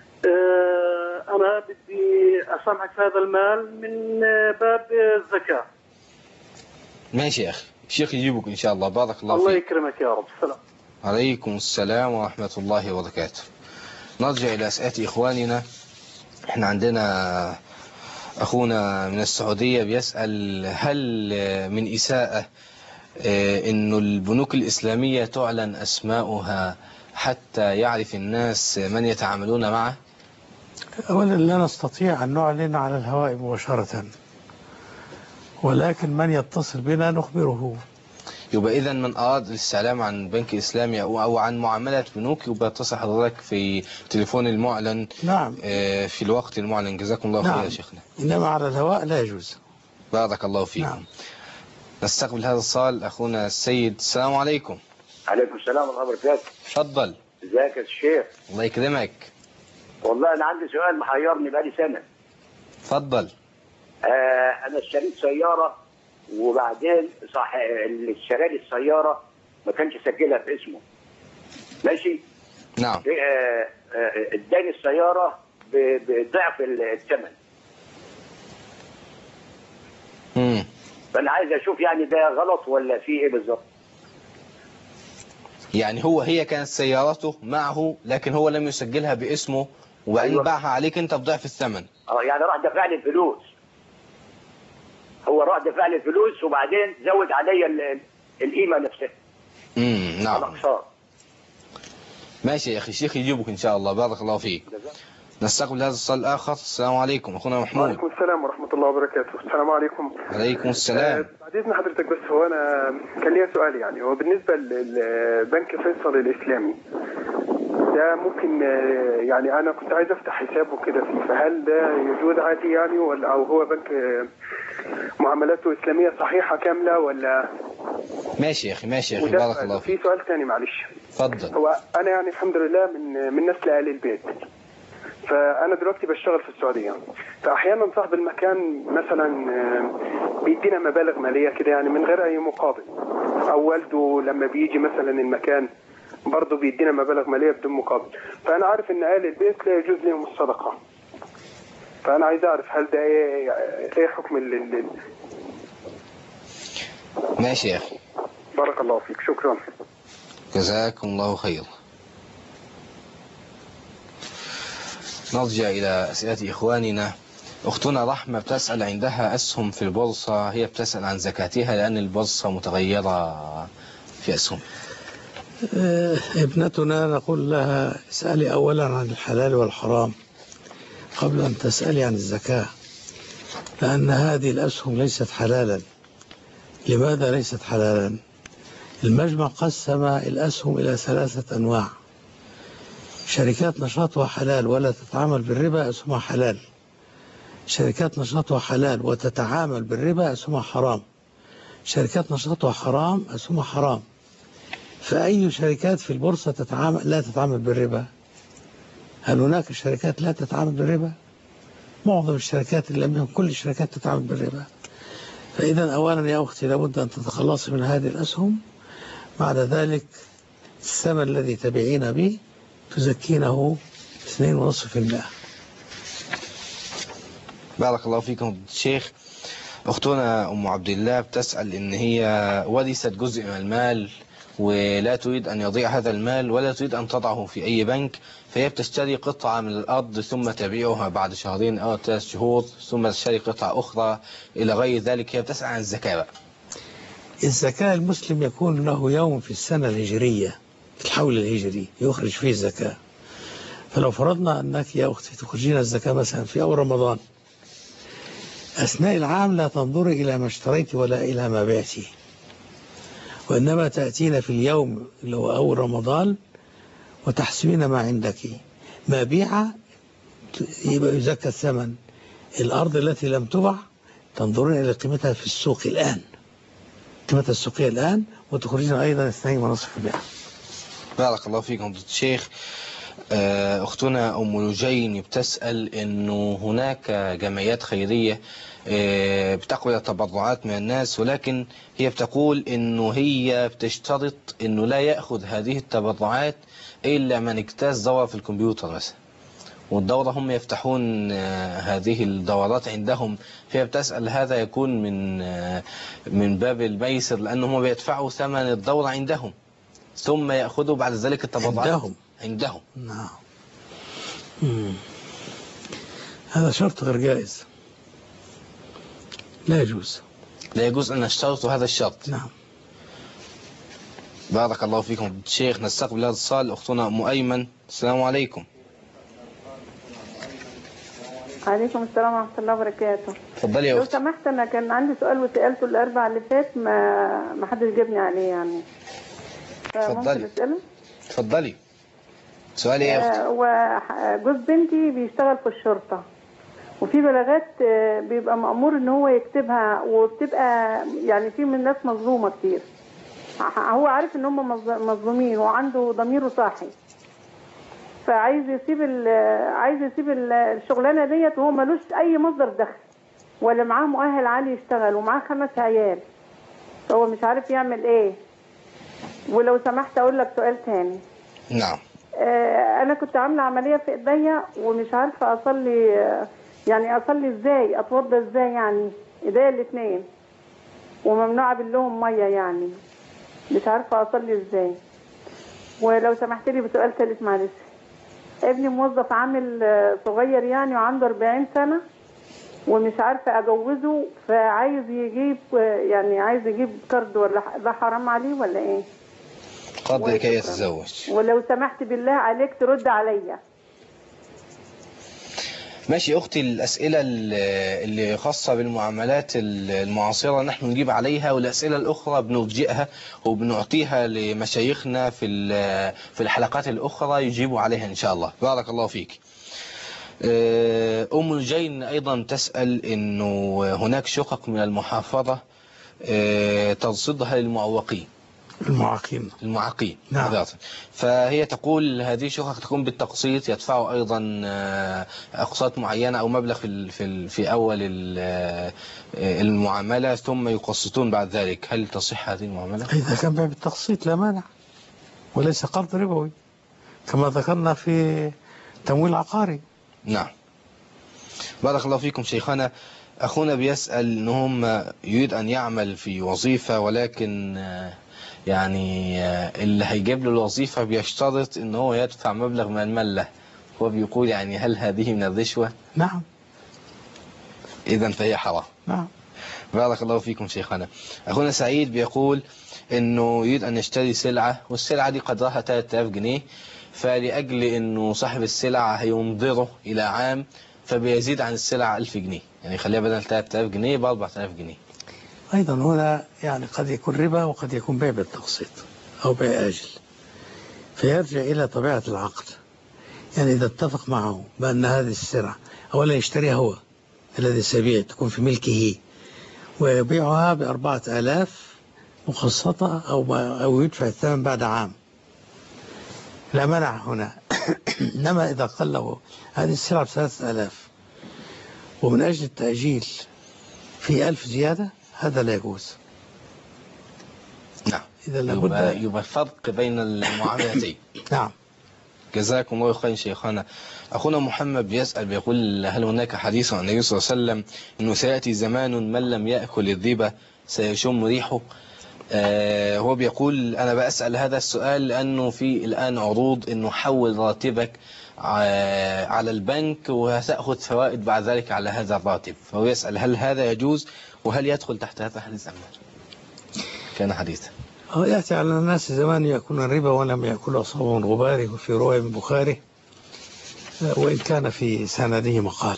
أنا بدي أسامحك هذا المال من باب الزكاة. ماشي يا أخي، الشيخ يجيبك إن شاء الله. بارك الله فيك. الله يكرمك يا رب. السلام عليكم السلام ورحمة الله وبركاته. نرجع إلى أسئلة إخواننا. إحنا عندنا أخونا من السعودية بيسأل هل من إساءة إنه البنوك الإسلامية تعلن أسماؤها حتى يعرف الناس من يتعاملون معه؟ أولا لا نستطيع أن نعلن على الهواء مباشرة، ولكن من يتصل بنا نخبره. يبقى إذا من أراد الاستعلام عن بنك إسلامي أو عن معاملة بنوك يبقى اتصل حضرتك في تليفون المعلن. نعم. في الوقت المعلن. جزاكم الله خير يا شيخنا. إنما على الهواء لا يجوز. بارك الله فيكم. نعم. نستقبل هذا السؤال أخونا السيد. السلام عليكم. عليكم السلام ورحمة الله وبركاته. تفضل. ازيك يا الشيخ؟ الله يكرمك. والله أنا عندي سؤال محيرني بقالي سنة. تفضل. أنا اشتريت سيارة وبعدين صح اللي اشترى لي السيارة ما كانش سجلها باسمه. ماشي؟ نعم. اداني السيارة بضعف الثمن. فأنا عايز أشوف يعني ده غلط ولا في إيه بالظبط؟ يعني هي كانت سيارته معه لكن هو لم يسجلها باسمه وبعدين باعها عليك أنت بضعف الثمن. يعني راح دفع لي الفلوس. هو راح دفع لي الفلوس وبعدين زود عليا القيمة نفسها. نعم. ماشي يا أخي، الشيخ يجيبك إن شاء الله. بارك الله فيك. نستقبل هذا السؤال الآخر. السلام عليكم أخونا محمود. وعليكم السلام ورحمة الله وبركاته. السلام عليكم. عليكم السلام. بعد إذن حضرتك بس هو أنا كان لي سؤال يعني هو بالنسبة للبنك فيصل الإسلامي ده ممكن يعني أنا كنت عايز أفتح حساب وكده فيه، فهل ده يجوز عادي يعني ولا أو هو بنك معاملاته إسلامية صحيحة كاملة ولا؟ ماشي يا أخي. ماشي يا أخي، بارك الله فيك. في سؤال ثاني معلش. اتفضل. هو أنا يعني الحمد لله من نسل آل البيت، فأنا دلوقتي بشتغل في السعودية، فأحيانا صاحب المكان مثلا بيدينا مبالغ مالية كده يعني من غير أي مقابل، أو والده لما بيجي مثلا المكان برضه بيدينا مبالغ ماليه بدون مقابل. فانا عارف ان اهل البيت لا يجوز لهم الصدقه، فانا عايز اعرف هل ده ايه حكم ماشي يا اخي. بارك الله فيك، شكرا. جزاكم الله خير. نرجع إلى أسئلة إخواننا. أختنا رحمة بتسأل عندها أسهم في البورصة، هي بتسأل عن زكاتها لأن البورصة متغيرة في أسهم. ابنتنا نقول لها اسألي أولا عن الحلال والحرام قبل أن تسألي عن الزكاة، لأن هذه الأسهم ليست حلالا. لماذا ليست حلالا؟ المجمع قسم الأسهم إلى 3 أنواع: شركات نشاطها حلال ولا تتعامل بالربا أسهمها حلال، شركات نشاطها حلال وتتعامل بالربا أسهمها حرام، شركات نشاطها حرام أسهمها حرام. فأي شركات في البورصة لا تتعامل بالربا؟ هل هناك شركات لا تتعامل بالربا؟ معظم الشركات اللي منهم كل الشركات تتعامل بالربا. فإذا أولا يا أختي لابد أن تتخلصي من هذه الأسهم، بعد ذلك الثمن الذي تبيعين به تزكينه 2.5%. بارك الله فيكم الشيخ. أختنا أم عبد الله بتسأل إن هي ورثت جزء من المال ولا تريد أن يضيع هذا المال ولا تريد أن تضعه في أي بنك، فهي بتشتري قطعة من الأرض ثم تبيعها بعد 2 أو 3 شهور ثم تشتري قطعة أخرى إلى غير ذلك. هي بتسأل عن الزكاة بقى. الزكاة المسلم يكون له يوم في السنة الهجرية، الحول الهجري يخرج فيه الزكاة. فلو فرضنا أنك يا أختي تخرجين الزكاة مثلا في أول رمضان، أثناء العام لا تنظري إلى ما اشتريت ولا إلى ما بعتي، وإنما تأتين في اليوم اللي هو أول رمضان وتحسبين ما عندك، ما بيع يبقى يزكى الثمن. الأرض التي لم تبع تنظرين إلى قيمتها في السوق الآن، قيمتها السوقية الآن، وتخرجين أيضا 2.5%. بارك الله فيكم الشيخ. أختنا أم لجين بتسأل إنه هناك جمعيات خيرية بتقبل تبرعات من الناس، ولكن هي بتقول إنه هي بتشترط إنه لا يأخذ هذه التبرعات إلا من اجتاز دورة في الكمبيوتر مثلا، والدورة هم يفتحون هذه الدورات عندهم. فهي بتسأل هذا يكون من باب الميسر، لأنهم بيدفعوا ثمن الدورة عندهم ثم يأخذوا بعد ذلك التبرعات عندهم. نعم. هذا شرط غير جائز، لا يجوز. لا يجوز أن نشترط هذا الشرط. نعم. بارك الله فيكم الشيخ. نستقبل هذا الاتصال. أختنا أم أيمن. السلام عليكم. عليكم السلام ورحمة الله وبركاته. اتفضلي يا أختي. لو سمحت أنا كان عندي سؤال وسألته الأربع اللي فات ما حدش جابني عليه يعني. اتفضلي. اتفضلي. سؤالي ايه يا اختي؟ وجوز بنتي بيشتغل في الشرطة، وفي بلاغات بيبقى مأمور ان هو يكتبها، وبتبقى يعني في من الناس مظلومة كتير. هو عارف ان هم مظلومين وعنده ضميره صاحي، فعايز يسيب الشغلانة ديت، وهو ملوش اي مصدر دخل ولا معاه مؤهل عالي يشتغل، ومعاه 5 عيال، فهو مش عارف يعمل ايه. ولو سمحت اقول لك سؤال تاني. نعم. انا كنت عامله عمليه في ايديا ومش عارفه اصلي، يعني اصلي ازاي، اتوضى ازاي، يعني ايديا الاثنين وممنوعه باللهم ميه، يعني مش عارفه اصلي ازاي. ولو سمحت لي بسؤال ثالث معلش. ابني موظف عامل صغير يعني وعنده 40 سنه ومش عارفه اجوزه، فعايز يجيب كارد، ولا ده حرام عليه ولا ايه؟ قبل كي يتزوج. ولو سمحت بالله عليك ترد عليا. ماشي أختي. الأسئلة اللي خاصة بالمعاملات المعاصرة نحن نجيب عليها، والأسئلة الأخرى بنرجئها وبنعطيها لمشايخنا في الحلقات الأخرى يجيبوا عليها إن شاء الله. بارك الله فيك. أم الجين أيضا تسأل إنه هناك شقق من المحافظة ترصدها للمعوقين. المعاقين. نعم. فهي تقول هذه شقق تكون بالتقسيط، يدفعوا أيضا أقساط معينة أو مبلغ في أول المعاملة ثم يقسطون بعد ذلك. هل تصح هذه المعاملة؟ إذا كان بالتقسيط لا مانع. وليس قرض ربوي كما ذكرنا في تمويل عقاري. نعم. بارك الله فيكم شيخنا. أخونا بيسأل إن هم يريد أن يعمل في وظيفة، ولكن يعني اللي هيجيب له الوظيفة بيشترط إن هو يدفع مبلغ من المال له. هو بيقول يعني هل هذه من الرشوة؟ نعم. إذن فهي حرام. نعم. بارك الله فيكم شيخنا. أخونا سعيد بيقول إنه يريد أن يشتري سلعة، والسلعة دي قدرها 3000 جنيه، فلأجل إنه صاحب السلعة هينظره إلى عام فبيزيد عن السلعة 1000 جنيه، يعني يخليها بدل 3000 جنيه ب 4000 جنيه. أيضا هنا يعني قد يكون ربا وقد يكون بيع بالتقسيط أو بيع آجل، فيرجع إلى طبيعة العقد. يعني إذا اتفق معه بأن هذه السلعة أولا يشتريها هو الذي سيبيع، تكون في ملكه، ويبيعها ب4000 مخصطة أو يدفع الثمن بعد عام، لا منع هنا. إنما إذا قال له هذه السلعة ب3000 ومن أجل التأجيل في 1000 زيادة، هذا لا يجوز. نعم. يبقى الفرق بين المعاملتين. نعم. جزاكم الله خيرا شيخنا. أخونا محمد بيسأل بيقول هل هناك حديث عن النبي صلى الله عليه وسلم إنه سيأتي زمان من لم يأكل الربا سيشم ريحه؟ هو بيقول أنا بأسأل هذا السؤال لأنه في الآن عروض إنه حول راتبك على البنك وهتأخذ فوائد بعد ذلك على هذا الراتب، فهو يسأل هل هذا يجوز وهل يدخل تحت هذا الحديث أم لا؟ كان حديثا. يأتي على الناس زمان يأكلون الربا ولم يأكلوا أصحابه من غباره، وفي رواية من البخاري وإن كان في سنده مقال،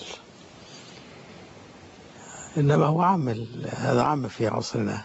إنما هو عام، هذا عام في عصرنا.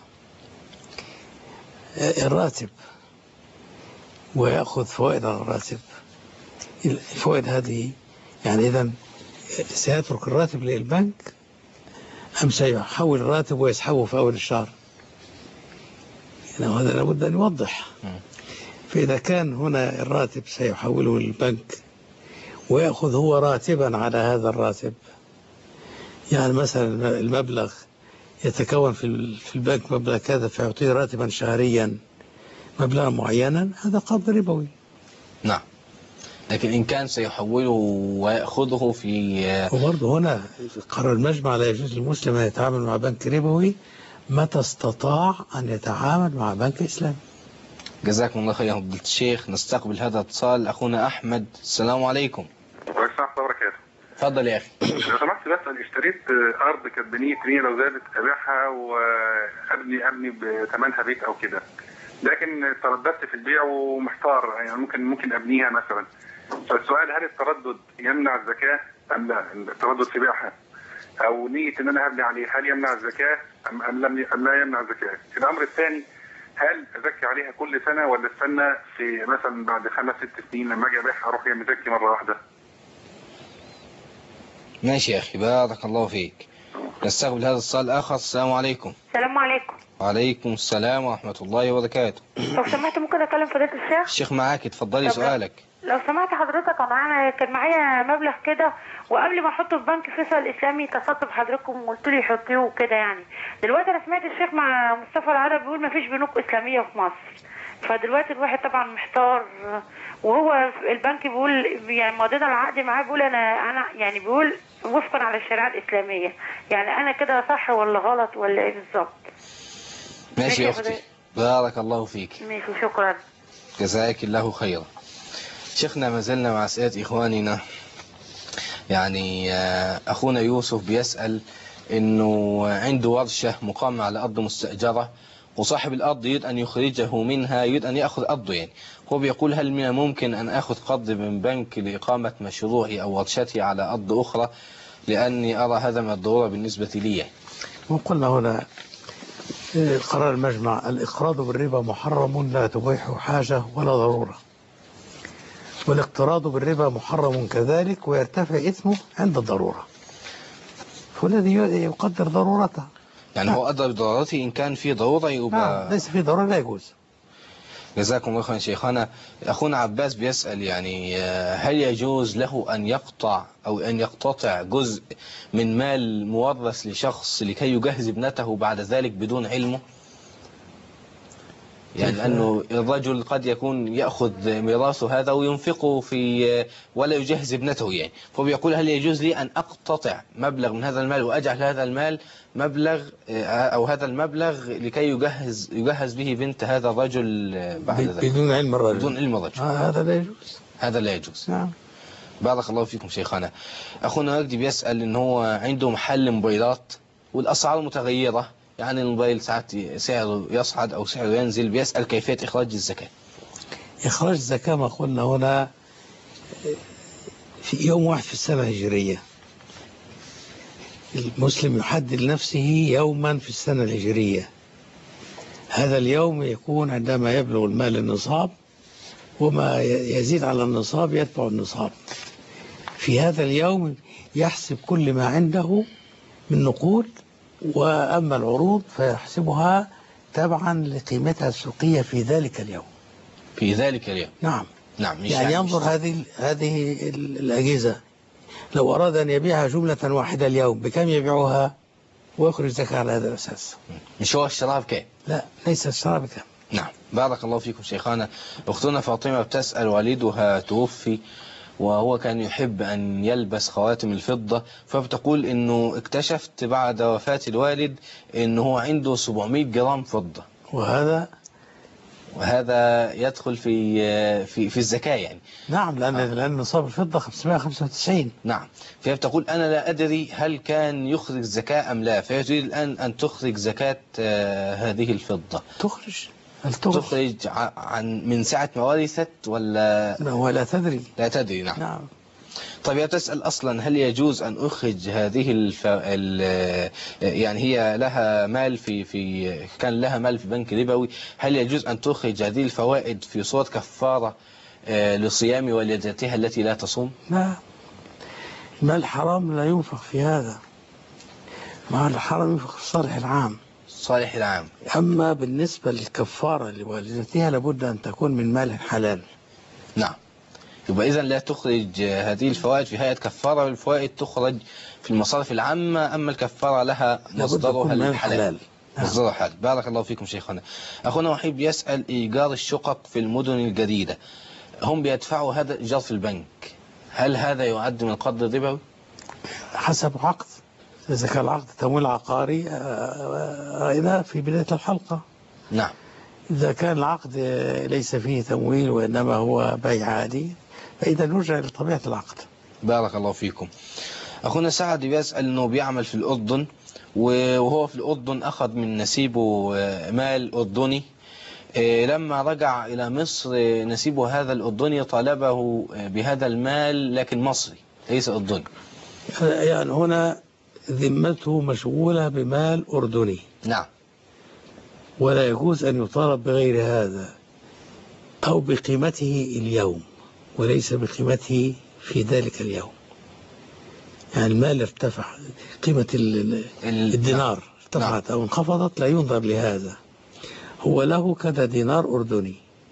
الراتب ويأخذ فوائد على الراتب، الفوائد هذه يعني إذن سيترك الراتب للبنك أم سيحول الراتب ويسحبه في أول الشهر؟ يعني هذا لابد أن يوضح. فإذا كان هنا الراتب سيحوله للبنك ويأخذ هو راتبا على هذا الراتب، يعني مثلا المبلغ يتكون في البنك مبلغ كذا فيعطيه راتبا شهريا مبلغا معينا، هذا قرض ربوي. نعم. لكن إن كان سيحوله ويأخذه في وبرضه هنا قرر المجمع لا يجوز للمسلم أن يتعامل مع بنك ربوي متى استطاع أن يتعامل مع بنك إسلامي. جزاكم الله خيرا فضيلة الشيخ. نستقبل هذا الاتصال. أخونا أحمد. السلام عليكم. وعليكم السلام ورحمة الله وبركاته. اتفضل يا أخي. لو سمحت بسأل، اشتريت أرض كانت ب 100 جنيه، لو زادت أبيعها وأبني بثمنها بيت أو كده، لكن ترددت في البيع ومحتار، يعني ممكن أبنيها مثلا. فالسؤال هل التردد يمنع الزكاة أم لا؟ التردد في بيعها أو نية إن أنا أبني عليه هل يمنع الزكاة أم لا يمنع الزكاة؟ الأمر الثاني، هل أزكي عليها كل سنة ولا استنى في مثلا بعد 5-6 سنين لما أجي أبيعها أروح مزكي مرة واحدة؟ ماشي يا أخي، بارك الله فيك. نستقبل هذا السؤال الآخر. السلام عليكم. السلام عليكم. وعليكم السلام ورحمة الله وبركاته. لو سمحت ممكن أكلم فضيلة الشيخ؟ الشيخ معاك، اتفضلي سؤالك. لو سمحت حضرتك، أنا كان معايا مبلغ كده، وقبل ما أحطه في بنك فيصل الإسلامي اتصلت بحضراتكم وقلت لي حطيه وكده. يعني دلوقتي أنا سمعت الشيخ مع مصطفى العرب بيقول ما فيش بنوك إسلامية في مصر، فدلوقتي الواحد طبعا محتار، وهو البنك بيقول يعني مضينا العقد معاه بيقول أنا يعني بيقول وفقا على الشريعة الإسلامية، يعني أنا كده صح ولا غلط ولا إيه بالظبط؟ ماشي يا أختي، بارك الله فيك. ماشي، شكرا. جزاك الله خيرا. شيخنا ما زلنا مع أسئلة إخواننا. يعني أخونا يوسف بيسأل إنه عنده ورشة مقامة على أرض مستأجرة، وصاحب الأرض يريد أن يخرجه منها، يريد أن يأخذ أرضه. يعني هو بيقول هل من الممكن أن أخذ قرض من بنك لإقامة مشروعي أو ورشتي على أرض أخرى، لأني أرى هذا من الضرورة بالنسبة لي. وقلنا هنا قرار المجمع الإقراض بالربا محرم لا تبيح حاجة ولا ضرورة، والاقتراض بالربا محرم كذلك ويرتفع إثمه عند الضرورة، فالذي يقدر ضرورته. يعني هو قدر ضرورته، إن كان في ضرورة يبقى ليس في ضرورة لا يجوز. جزاكم الله خيرا شيخنا. أخونا عباس بيسأل يعني هل يجوز له أن يقطع أو أن يقتطع جزء من مال مورث لشخص لكي يجهز ابنته بعد ذلك بدون علمه؟ يعني لأنه الرجل قد يكون يأخذ ميراثه هذا وينفقه في ولا يجهز ابنته يعني، فبيقول هل يجوز لي أن أقتطع مبلغ من هذا المال وأجعل هذا المال مبلغ أو هذا المبلغ لكي يجهز به بنت هذا الرجل بعد ذلك بدون علم الرجل. بدون علم الرجل. هذا لا يجوز. هذا لا يجوز. نعم. بارك الله فيكم شيخنا. أخونا مجدي بيسأل إن هو عنده محل موبايلات والأسعار متغيرة، يعني الموبايل ساعات سعره يصعد أو سعره ينزل، بيسأل كيفية إخراج الزكاة. إخراج الزكاة ما قلنا هنا في يوم واحد في السنة الهجرية. المسلم يحدد لنفسه يوما في السنة الهجرية، هذا اليوم يكون عندما يبلغ المال النصاب، وما يزيد على النصاب يتبع النصاب. في هذا اليوم يحسب كل ما عنده من نقود، وأما العروض فيحسبها تبعا لقيمتها السوقية في ذلك اليوم. في ذلك اليوم. نعم. نعم. يعني ينظر هذه الأجهزة، لو أراد أن يبيعها جملة واحدة اليوم بكم يبيعها ويخرج زكاة على هذا الأساس. مش هو الشراب كام؟ لا، ليس الشراب كام. نعم. بارك الله فيكم شيخانا. أختنا فاطمة بتسأل والدها توفي وهو كان يحب أن يلبس خواتم الفضة، فبتقول إنه اكتشفت بعد وفاة الوالد إنه هو عنده 700 جرام فضة، وهذا يدخل في الزكاة يعني. نعم، لأن نصاب الفضة 595. نعم. فهي بتقول أنا لا أدري هل كان يخرج زكاة أم لا، فهي تريد الآن أن تخرج زكاة هذه الفضة. هل تخرج من ساعة ما ورثت ولا تدري؟ لا تدري. نعم. طيب هي تسأل أصلا هل يجوز أن أخرج هذه يعني هي لها مال كان لها مال في بنك ربوي، هل يجوز أن تخرج هذه الفوائد في صورة كفارة لصيام والدتها التي لا تصوم؟ لا، مال حرام لا ينفق في هذا، مال الحرام ينفق في الصالح العام. صالح العام. أما بالنسبة للكفارة لوالدتها لابد أن تكون من مال حلال. نعم. يبقى إذن لا تخرج هذه الفوائد في هيئة كفارة، والفوائد تخرج في المصارف العامة، أما الكفارة لها مصدرها الحلال. مصدرها حلال. بارك الله فيكم شيخنا. أخونا وحيد يسأل إيجار الشقق في المدن الجديدة، هم بيدفعوا هذا الإيجار في البنك، هل هذا يعد من قرض ربوي؟ حسب عقد، إذا كان العقد تمويل عقاري رأينا في بداية الحلقة. نعم. إذا كان العقد ليس فيه تمويل وإنما هو بيع عادي فإذا نرجع لطبيعة العقد. بارك الله فيكم. أخونا سعد بيسأل أنه بيعمل في الأردن، وهو في الأردن أخذ من نسيبه مال أردني، لما رجع إلى مصر نسيبه هذا الأردني طالبه بهذا المال لكن مصري ليس أردني. يعني هنا ذمته مشغولة بمال أردني. نعم. ولا يجوز أن يطالب بغير هذا أو بقيمته اليوم وليس بقيمته في ذلك اليوم. يعني المال ارتفع، قيمة الدينار ارتفعت أو انخفضت لا ينظر لهذا. هو له كذا دينار أردني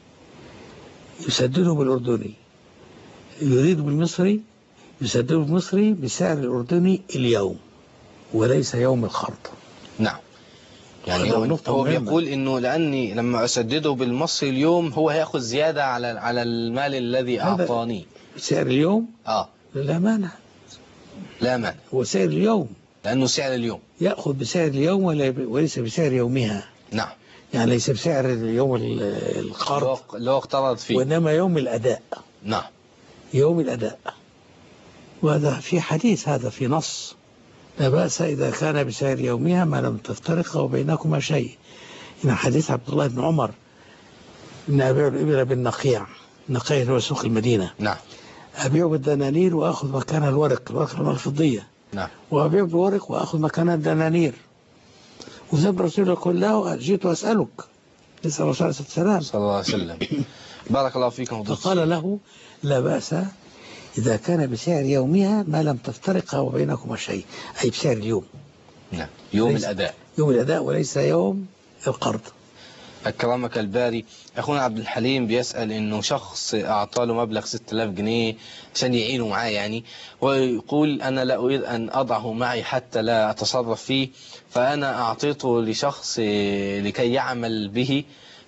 يسدده بالأردني، يريد بالمصري يسدده بالمصري بسعر الأردني اليوم وليس يوم القرض. نعم. يعني هو بيقول انه لاني لما اسدده بالمصري اليوم هو هياخذ زيادة على المال الذي اعطاني. سعر اليوم؟ لا مانع. لا مانع. هو سعر اليوم. لانه سعر اليوم. ياخذ بسعر اليوم وليس بسعر يومها. نعم. يعني ليس بسعر اليوم القرض اللي هو اقترض فيه، وانما يوم الاداء. نعم. يوم الاداء. وهذا في حديث، هذا في نص، لا بأس إذا كان بسعر يومها ما لم تفترق وبينكما شيء. إن حديث عبد الله بن عمر إن أبيع الإبل بالنقيع، النقيع هو سوق المدينة. نعم. أبيع بالدنانير وأخذ مكان الورق الفضية. نعم. وأبيع بالورق وأخذ مكان الدنانير. وزب رسول الله قال له جئت أسألك، نسأل الرسول صلى الله عليه وسلم. بارك الله فيكم. فقال له لا بأس إذا كان بسعر يومها ما لم تفترق وبينكما شيء، أي بسعر اليوم. نعم. يوم الأداء. يوم الأداء وليس يوم القرض. أكرمك الباري. أخونا عبد الحليم بيسأل إنه شخص أعطاله مبلغ 6000 جنيه عشان يعينه معاه يعني، ويقول أنا لا أريد أن أضعه معي حتى لا أتصرف فيه، فأنا أعطيته لشخص لكي يعمل به،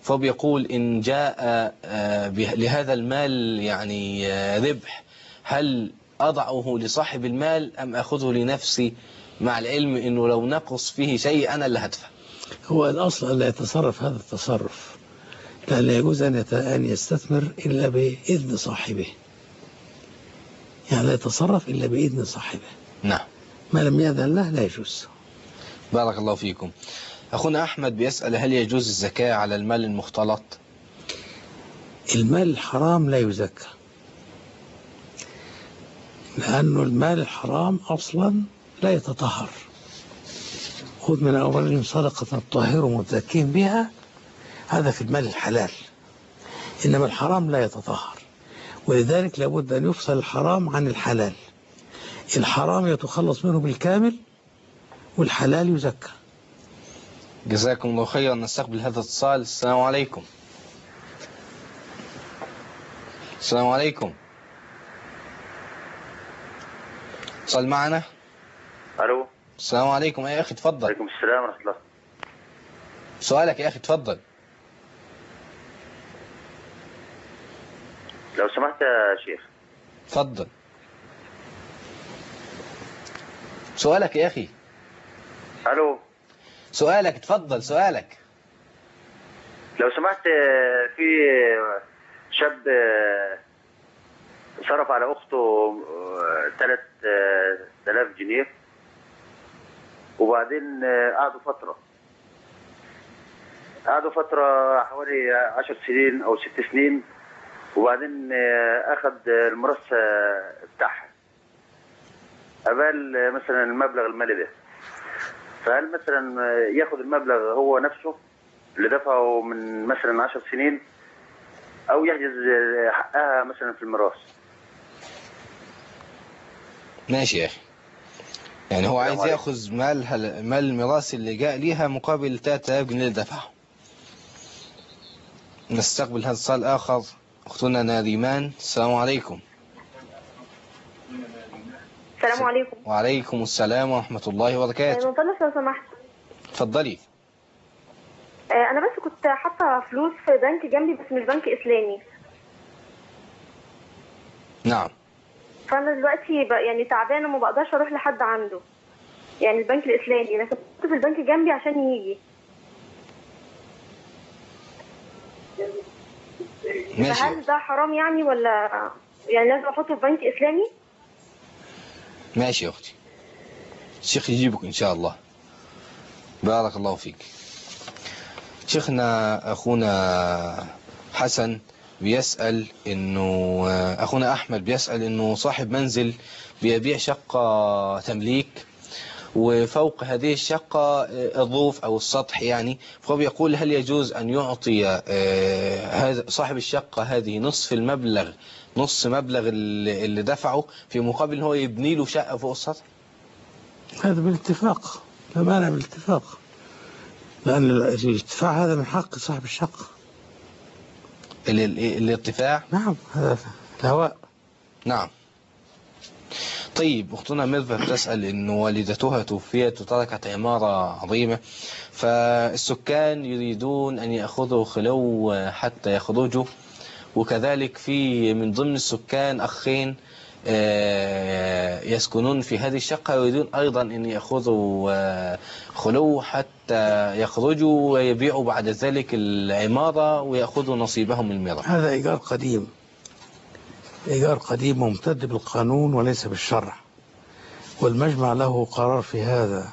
فهو بيقول إن جاء لهذا المال يعني ربح، هل أضعه لصاحب المال أم أخذه لنفسي، مع العلم أنه لو نقص فيه شيء أنا اللي هدفع؟ هو الأصل أن لا يتصرف هذا التصرف، لأن لا يجوز أن يستثمر إلا بإذن صاحبه، يعني لا يتصرف إلا بإذن صاحبه. نعم. ما لم يأذن له لا يجوز. بارك الله فيكم. أخونا أحمد بيسأل هل يجوز الزكاة على المال المختلط؟ المال الحرام لا يزكى، لأنه المال الحرام أصلا لا يتطهر. خذ من أولهم صدقة تطهر متزكين بها، هذا في المال الحلال، إنما الحرام لا يتطهر، ولذلك لابد أن يفصل الحرام عن الحلال. الحرام يتخلص منه بالكامل، والحلال يزكى. جزاكم الله خيرا. نستقبل هذا الاتصال. السلام عليكم. السلام عليكم. اتصل معنا. الو. السلام عليكم يا اخي، اتفضل. وعليكم السلام ورحمه الله. سؤالك يا اخي، اتفضل. لو سمحت يا شيخ. اتفضل. سؤالك يا اخي. الو. سؤالك، اتفضل سؤالك. لو سمحت، في شاب صرف على اخته 3000 جنيه، وبعدين قعدوا فترة حوالي 10 سنين او 6 سنين، وبعدين اخذ المرصة بتاعها قبل مثلا المبلغ المالي ده، فهل مثلا ياخذ المبلغ هو نفسه اللي دفعه من مثلا 10 سنين، او يحجز حقها مثلا في الميراث؟ ماشي يا اخي، يعني هو عايز ياخذ مال الميراث اللي جاء ليها مقابل 3000 جنيه اللي دفعه. نستقبل هذا السؤال اخر. اختنا ناريمان. السلام عليكم. السلام عليكم. وعليكم السلام ورحمة الله وبركاته. مطلع لو سمحت. اتفضلي. انا بس كنت حاطه فلوس في بنك جنبي، بس مش بنك اسلامي. نعم. فانا دلوقتي يعني تعبانه وما بقدرش اروح لحد عنده، يعني البنك الاسلامي، لكن كنت في البنك جنبي عشان يجي. ماشي. فهل ده حرام يعني، ولا يعني لازم احطه في بنك اسلامي؟ ماشي يا اختي، الشيخ يجيبك ان شاء الله. بارك الله فيك. شيخنا اخونا حسن بيسأل انه اخونا احمد بيسأل انه صاحب منزل بيبيع شقة تمليك، وفوق هذه الشقة الروف او السطح يعني، فهو بيقول هل يجوز ان يعطي هذا صاحب الشقة هذه نصف مبلغ اللي دفعه في مقابل هو يبني له شقة فوق السطح؟ هذا بالاتفاق، لا مانع بالاتفاق، لأن الارتفاع هذا من حق صاحب الشقة. الارتفاع؟ نعم، هذا الهواء. نعم. طيب، أختنا ميرفت تسأل إن والدتها توفيت وتركت عمارة عظيمة، فالسكان يريدون أن يأخذوا خلو حتى يخرجوا، وكذلك في من ضمن السكان أخين يسكنون في هذه الشقة يريدون أيضا أن يأخذوا خلو حتى يخرجوا ويبيعوا بعد ذلك العمارة ويأخذوا نصيبهم من الميراث. هذا إيجار قديم ممتد بالقانون وليس بالشرع، والمجمع له قرار في هذا،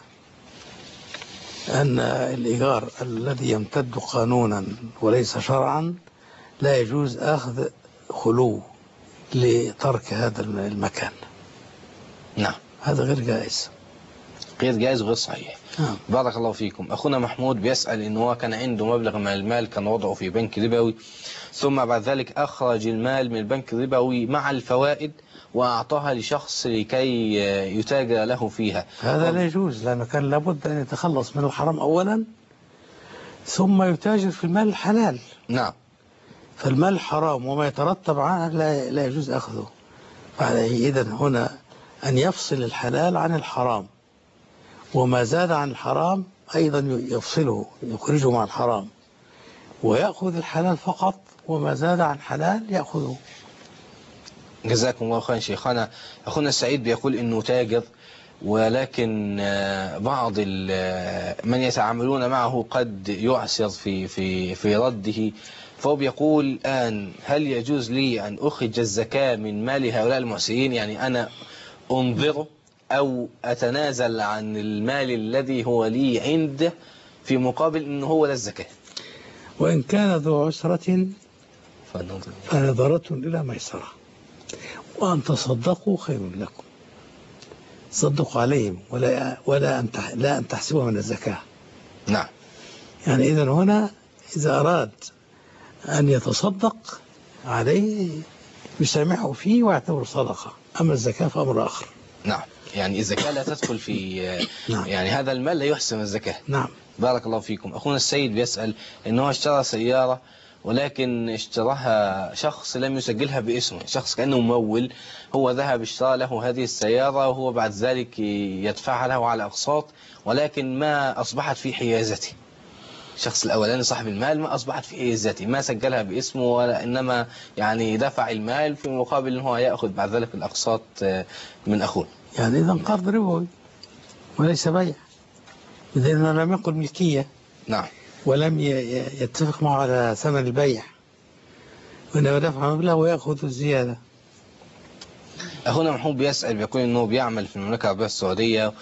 أن الإيجار الذي يمتد قانونا وليس شرعا لا يجوز أخذ خلو لترك هذا المكان. نعم، هذا غير جائز. غير جائز وغير صحيح. بارك الله فيكم. أخونا محمود بيسأل إنه كان عنده مبلغ من المال كان وضعه في بنك ربوي، ثم بعد ذلك أخرج المال من البنك الربوي مع الفوائد وأعطاها لشخص لكي يتاجر له فيها. هذا لا يجوز، لأنه كان لابد أن يتخلص من الحرام أولا ثم يتاجر في المال الحلال. نعم. فالمال حرام وما يترتب عنه لا يجوز أخذه. إذن هنا أن يفصل الحلال عن الحرام، وما زاد عن الحرام أيضا يفصله، يخرجه مع الحرام، ويأخذ الحلال فقط، وما زاد عن حلال يأخذه. جزاكم الله خيرا شيخنا. أخونا سعيد بيقول إنه تاجر، ولكن بعض من يتعاملون معه قد يعسر في رده، فهو بيقول الآن هل يجوز لي أن أخرج الزكاة من مال هؤلاء المعسرين؟ يعني أنا أنظره أو أتنازل عن المال الذي هو لي عنده في مقابل أنه هو للزكاة. وإن كان ذو عسرة فنظرة إلى ميسرة، وأن تصدقوا خير لكم. تصدقوا عليهم ولا أن تحسبوا من الزكاة. نعم. يعني إذن هنا إذا أراد أن يتصدق عليه يسامحه فيه ويعتبر صدقة، أما الزكاة فأمر آخر. نعم، يعني الزكاة لا تدخل في نعم. يعني هذا المال لا يحسن الزكاة. نعم. بارك الله فيكم. أخونا السيد بيسأل إنه اشترى سيارة، ولكن اشتراها شخص لم يسجلها باسمه، شخص كأنه ممول، هو ذهب اشترى له هذه السيارة، وهو بعد ذلك يدفعها له على أقساط، ولكن ما أصبحت في حيازته. الشخص الأولاني صاحب المال ما أصبحت في حيازته، ما سجلها باسمه، ولا إنما يعني دفع المال في مقابل أنه يأخذ بعد ذلك الأقساط من أخوه. يعني إذا قرض ربوي وليس بيع، إذا لم يقل ملكية. نعم. ولم يتفق معه على ثمن البيع، وإنما دفع مبلغ ويأخذ الزيادة. أخونا محمود بيسأل، بيقول إنه بيعمل في المملكة العربية السعودية،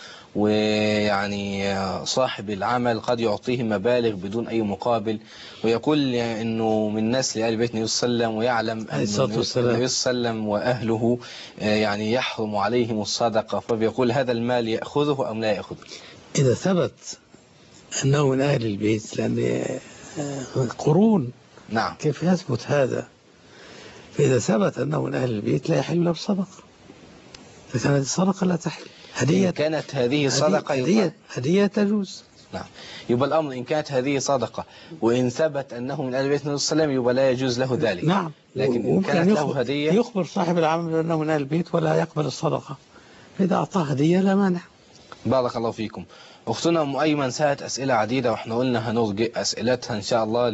ويعني صاحب العمل قد يعطيه مبالغ بدون أي مقابل، ويقول إنه من نسل آل بيت النبي صلى الله عليه وسلم، ويعلم أن النبي صلى الله عليه وسلم وأهله يعني يحرم عليهم الصدقة، فبيقول هذا المال يأخذه أم لا يأخذه؟ إذا ثبت أنه من أهل البيت، لأن قرون. نعم. كيف يثبت هذا؟ فإذا ثبت أنه من أهل البيت لا يحل له الصدقة، فكانت الصدقة لا تحل. هدية كانت هذه صدقة، هدية تجوز. نعم. يبقى الأمر إن كانت هذه صدقة وإن ثبت أنه من آل بيت النبي صلى الله عليه وسلم يبقى لا يجوز له ذلك. نعم. لكن إن كانت له هدية يخبر صاحب العمل أنه من أهل البيت ولا يقبل الصدقة، فإذا أعطاه هدية لا مانع. بارك الله فيكم. أختنا أم أيمن سألت أسئلة عديدة، وإحنا قلنا هنرجئ أسئلتها إن شاء الله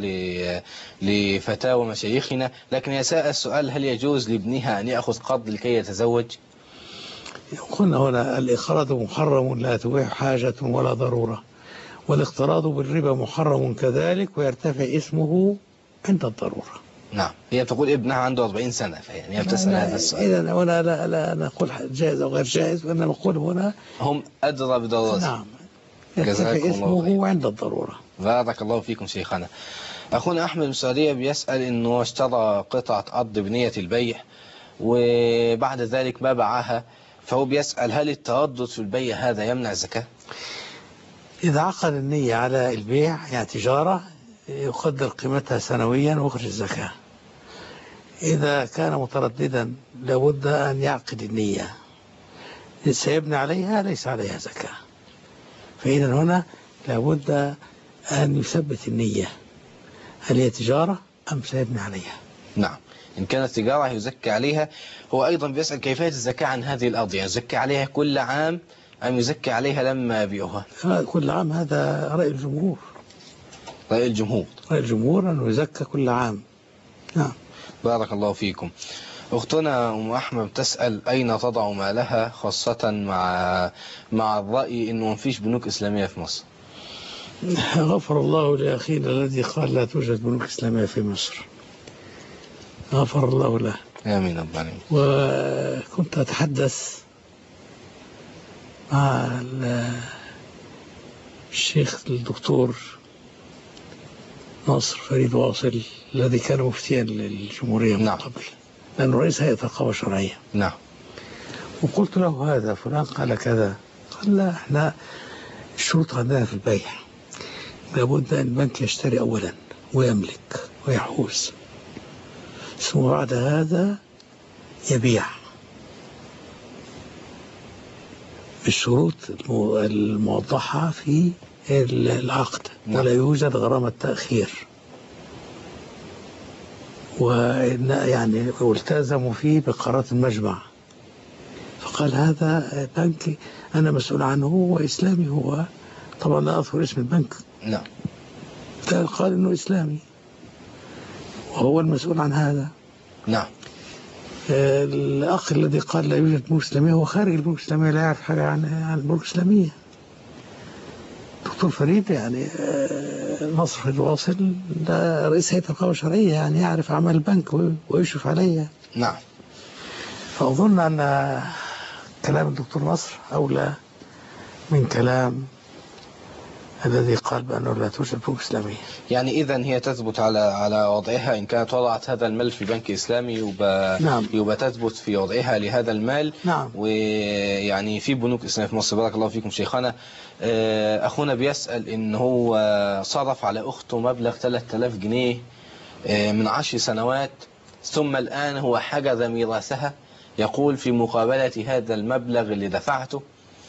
لفتاوى مشايخنا، لكن هي سأل السؤال هل يجوز لابنها أن يأخذ قرض لكي يتزوج؟ قلنا هنا الإقراض محرم لا تبيح حاجة ولا ضرورة، والاقتراض بالربا محرم كذلك ويرتفع اسمه عند الضرورة. نعم. هي بتقول ابنها عنده 40 سنة، فيعني هي بتسأل هذا السؤال. إذا وأنا لا نقول جائز أو غير جائز، وإنما نقول هنا هم أدرى بضرورته. نعم. يرتفع اسمه عند الضرورة. بارك الله فيكم شيخنا. أخونا أحمد من السعودية بيسأل إنه اشترى قطعة أرض بنية البيع، وبعد ذلك ما باعها، فهو بيسأل هل التردد في البيع هذا يمنع الزكاة؟ إذا عقد النية على البيع يعني تجارة يقدر قيمتها سنويا ويخرج الزكاة. إذا كان مترددا لابد أن يعقد النية، سيبني عليها ليس عليها زكاة. فإذا هنا لابد أن يثبت النية، هل هي تجارة أم سيبني عليها؟ نعم. إن كانت تجارة يزكى عليها. هو أيضا بيسأل كيفية الزكاة عن هذه الأرض، يعني يزكى عليها كل عام أم يزكى عليها لما يبيعها؟ كل عام، هذا رأي الجمهور. رأي الجمهور. رأي الجمهور أنه يزكى كل عام. نعم. بارك الله فيكم. أختنا أم أحمد تسأل أين تضع مالها، خاصة مع الرأي إنه ما فيش بنوك إسلامية في مصر. غفر الله لأخينا الذي قال لا توجد بنوك إسلامية في مصر، غفر الله له. آمين رب العالمين. وكنت أتحدث مع الشيخ الدكتور ناصر فريد واصل الذي كان مفتيا للجمهورية من قبل، لأنه رئيس هيئة الرقابة الشرعية. نعم. وقلت له هذا فلان قال كذا، قال لا، احنا الشروط عندنا في البيع لابد أن البنك يشتري أولا ويملك ويحوز، ثم بعد هذا يبيع بالشروط الموضحة في العقد. نعم. ولا يوجد غرامة تأخير، ويعني والتزموا فيه بقرارات المجمع. فقال هذا بنك أنا مسؤول عنه وإسلامي، هو طبعا لا أذكر اسم البنك. نعم. قال إنه إسلامي. وهو المسؤول عن هذا. نعم. الأخ الذي قال لا يوجد بنوك إسلامية هو خارج البنوك الإسلامية، لا يعرف حاجة عن البنوك الإسلامية. دكتور فريد يعني نصر الواصل ده رئيس هيئة الرقابة الشرعية، يعني يعرف أعمال البنك ويشرف عليها. نعم. فأظن أن كلام الدكتور نصر أولى من كلام الذي قال بأنه لا توجد بنوك إسلامية. يعني إذن هي تثبت على وضعها، إن كانت وضعت هذا المال في بنك إسلامي يبقى تثبت في وضعها لهذا المال. نعم. ويعني في بنوك إسلامية في مصر. بارك الله فيكم شيخنا. أخونا بيسأل إن هو صرف على أخته مبلغ 3000 جنيه من 10 سنوات، ثم الآن هو حجز ميراثها. يقول في مقابلة هذا المبلغ اللي دفعته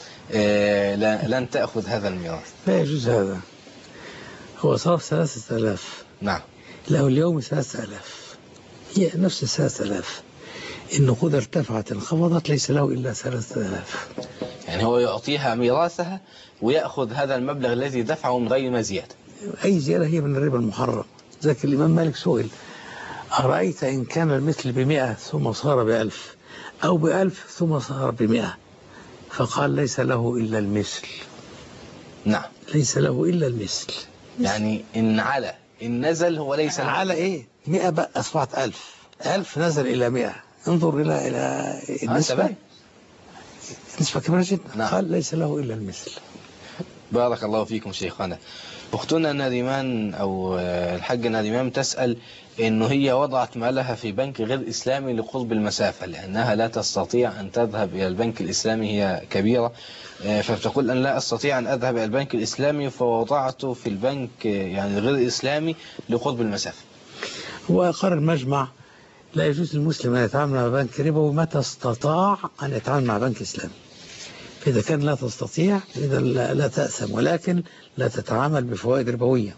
لن تأخذ هذا الميراث. لا يجوز هذا. هو صرف 3000. نعم. له اليوم 3000، هي نفس 3000. النقود ارتفعت انخفضت، ليس له إلا 3000. يعني هو يعطيها ميراثها ويأخذ هذا المبلغ الذي دفعه من غير ما زيادة. أي زيادة هي من الربا المحرم. ذاك الإمام مالك سئل: أرأيت إن كان المثل ب100 ثم صار ب1000 أو ب1000 ثم صار ب100؟ فقال: ليس له إلا المثل. نعم. ليس له إلا المثل. يعني إن على إن نزل هو ليس له. على إيه؟ 100 بقى أصبحت 1000، 1000 نزل إلى 100. انظر إلى النسبة. نسبة كبيرة جدا. نعم. قال: ليس له إلا المثل. بارك الله فيكم شيخنا. أختنا نادمان أو الحاجة نادمان تسأل إنه هي وضعت مالها في بنك غير إسلامي لقرب المسافة، لأنها لا تستطيع أن تذهب إلى البنك الإسلامي، هي كبيرة، فبتقول أن لا أستطيع أن أذهب إلى البنك الإسلامي فوضعته في البنك يعني غير إسلامي لقرب المسافة. هو قرر المجمع لا يجوز للمسلم أن يتعامل مع بنك ربوي متى استطاع أن يتعامل مع بنك إسلامي. فإذا كان لا تستطيع إذا لا تأثم، ولكن لا تتعامل بفوائد ربوية.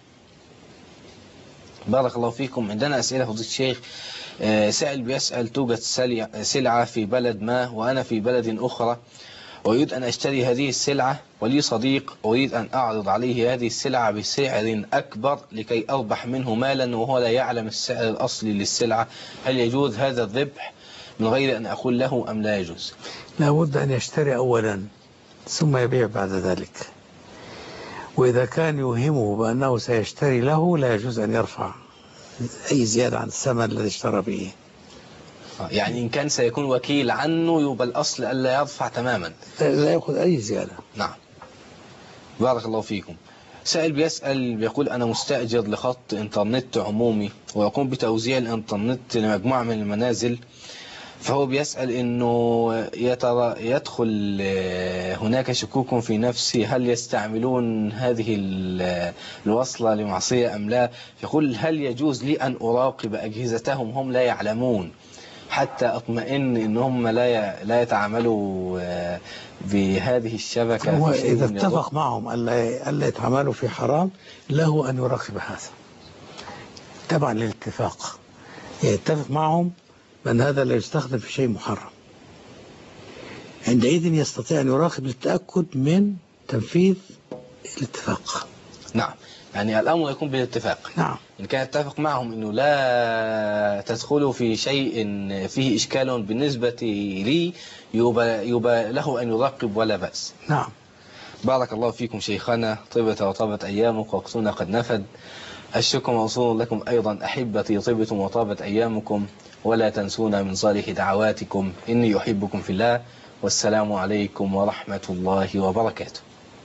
بارك الله فيكم. عندنا أسئلة فضيلة الشيخ. سائل بيسأل: توجد سلعة في بلد ما وأنا في بلد أخرى، أريد أن أشتري هذه السلعة، ولي صديق أريد أن أعرض عليه هذه السلعة بسعر أكبر لكي أربح منه مالا وهو لا يعلم السعر الأصلي للسلعة، هل يجوز هذا الربح من غير أن أقول له أم لا يجوز؟ لا بد أن يشتري أولا ثم يبيع بعد ذلك. وإذا كان يوهمه بأنه سيشتري له لا يجوز أن يرفع أي زيادة عن الثمن الذي اشترى به. يعني إن كان سيكون وكيل عنه يبقى الأصل ألا يرفع تماما، لا يأخذ أي زيادة. نعم. بارك الله فيكم. سائل بيسأل بيقول: أنا مستأجر لخط إنترنت عمومي ويقوم بتوزيع الإنترنت لمجموعة من المنازل، فهو بيسأل إنه يدخل هناك شكوك في نفسي، هل يستعملون هذه الوصلة لمعصية أم لا؟ يقول: هل يجوز لي أن أراقب أجهزتهم هم لا يعلمون حتى أطمئن إن هم لا يتعاملوا بهذه الشبكة؟ هو إذا اتفق معهم ألا يتعاملوا في حرام له أن يراقب هذا تبعا للاتفاق. يتفق معهم بأن هذا لا يستخدم في شيء محرم، عندئذ يستطيع أن يراقب للتأكد من تنفيذ الاتفاق. نعم. يعني الأمر يكون بالاتفاق. نعم. إن كان يتفق معهم أنه لا تدخلوا في شيء فيه إشكال بالنسبة لي يبقى له أن يراقب ولا بأس. نعم. بارك الله فيكم شيخنا، طيبة وطابت أيامك ووقتنا قد نفد. الشكر موصول لكم أيضا أحبتي، طيبتم وطابت أيامكم، ولا تنسونا من صالح دعواتكم، إني أحبكم في الله، والسلام عليكم ورحمة الله وبركاته.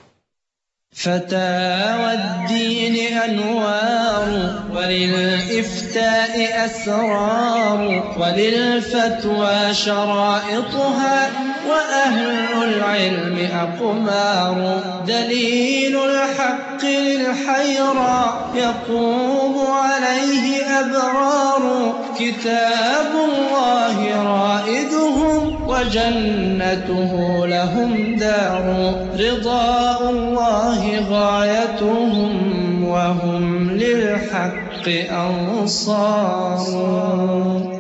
فتاوى الدين أنوار، وللإفتاء أسرار، وللفتوى شرائطها، وأهل العلم أقمار. دليل الحق للحيرى يقوم عليه أبرار، كتاب الله رائدهم وجنته لهم دار. رضاء الله غايتهم وهم للحق أنصار.